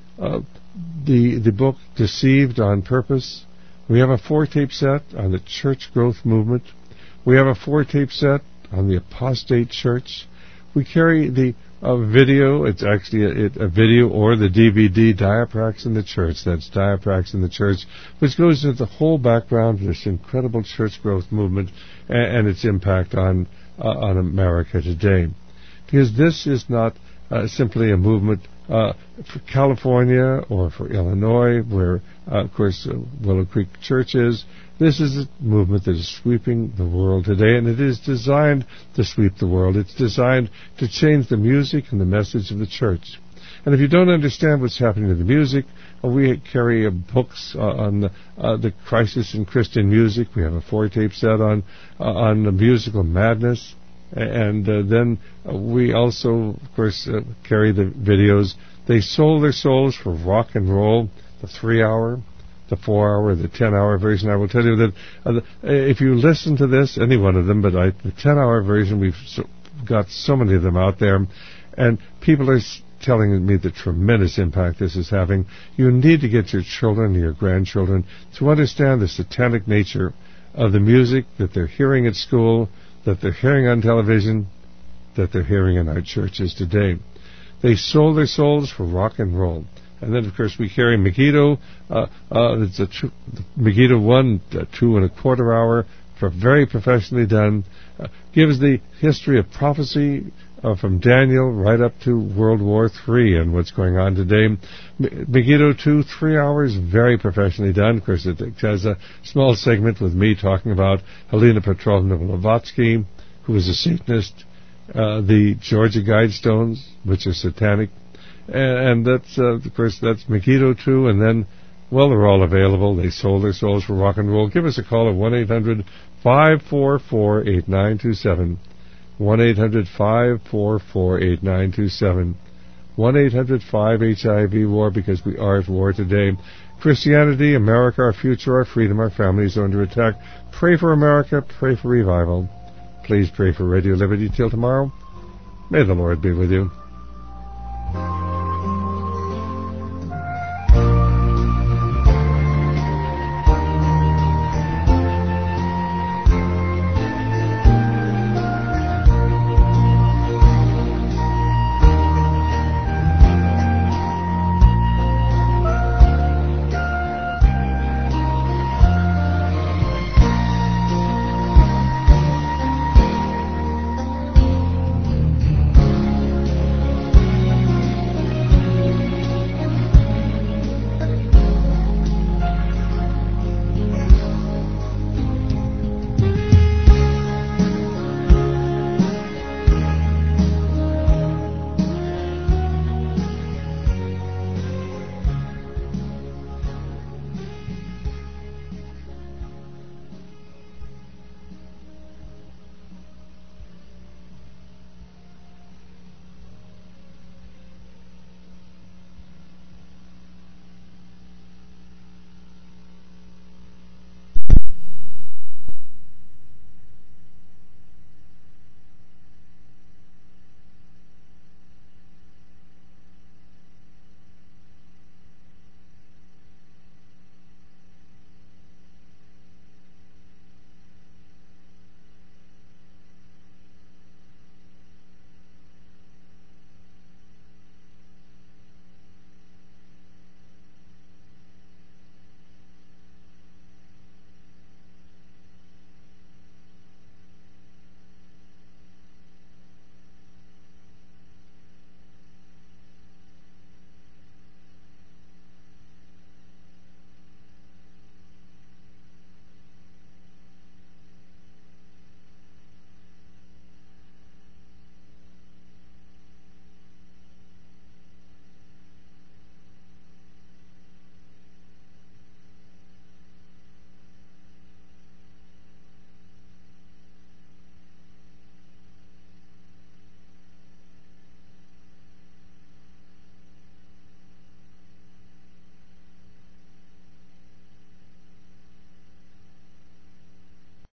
the book Deceived on Purpose. We have a 4 tape set on the church growth movement. We have a 4 tape set on the apostate church. We carry the video. It's actually a video or the DVD, Diaprax in the Church. That's Diaprax in the Church, which goes into the whole background of this incredible church growth movement and its impact on America today. Because this is not simply a movement for California or for Illinois, where, of course, Willow Creek Church is. This is a movement that is sweeping the world today, and it is designed to sweep the world. It's designed to change the music and the message of the church. And if you don't understand what's happening to the music, we carry books on the crisis in Christian music. We have a 4 tape set on the musical madness. And then we also, of course, carry the videos. They sold their souls for rock and roll, the 3-hour, the 4-hour, the 10-hour version. I will tell you that if you listen to this, any one of them, but the 10-hour version, we've got so many of them out there, and people are telling me the tremendous impact this is having. You need to get your children and your grandchildren to understand the satanic nature of the music that they're hearing at school, that they're hearing on television, that they're hearing in our churches today. They sold their souls for rock and roll. And then, of course, we carry Megiddo. It's Megiddo 1, 2.25 hour, very professionally done. Gives the history of prophecy from Daniel right up to World War III and what's going on today. Megiddo 2, 3 hours, very professionally done. Of course, it has a small segment with me talking about Helena Petrovna Blavatsky, who was a Satanist, the Georgia Guidestones, which are satanic, and that's, of course, that's Megiddo 2, and then, well, they're all available. They sold their souls for rock and roll. Give us a call at 1-800-544-8927. 1-800-544-8927. 1-800-5-HIV-WAR, because we are at war today. Christianity, America, our future, our freedom, our families are under attack. Pray for America. Pray for revival. Please pray for Radio Liberty. Till tomorrow, may the Lord be with you.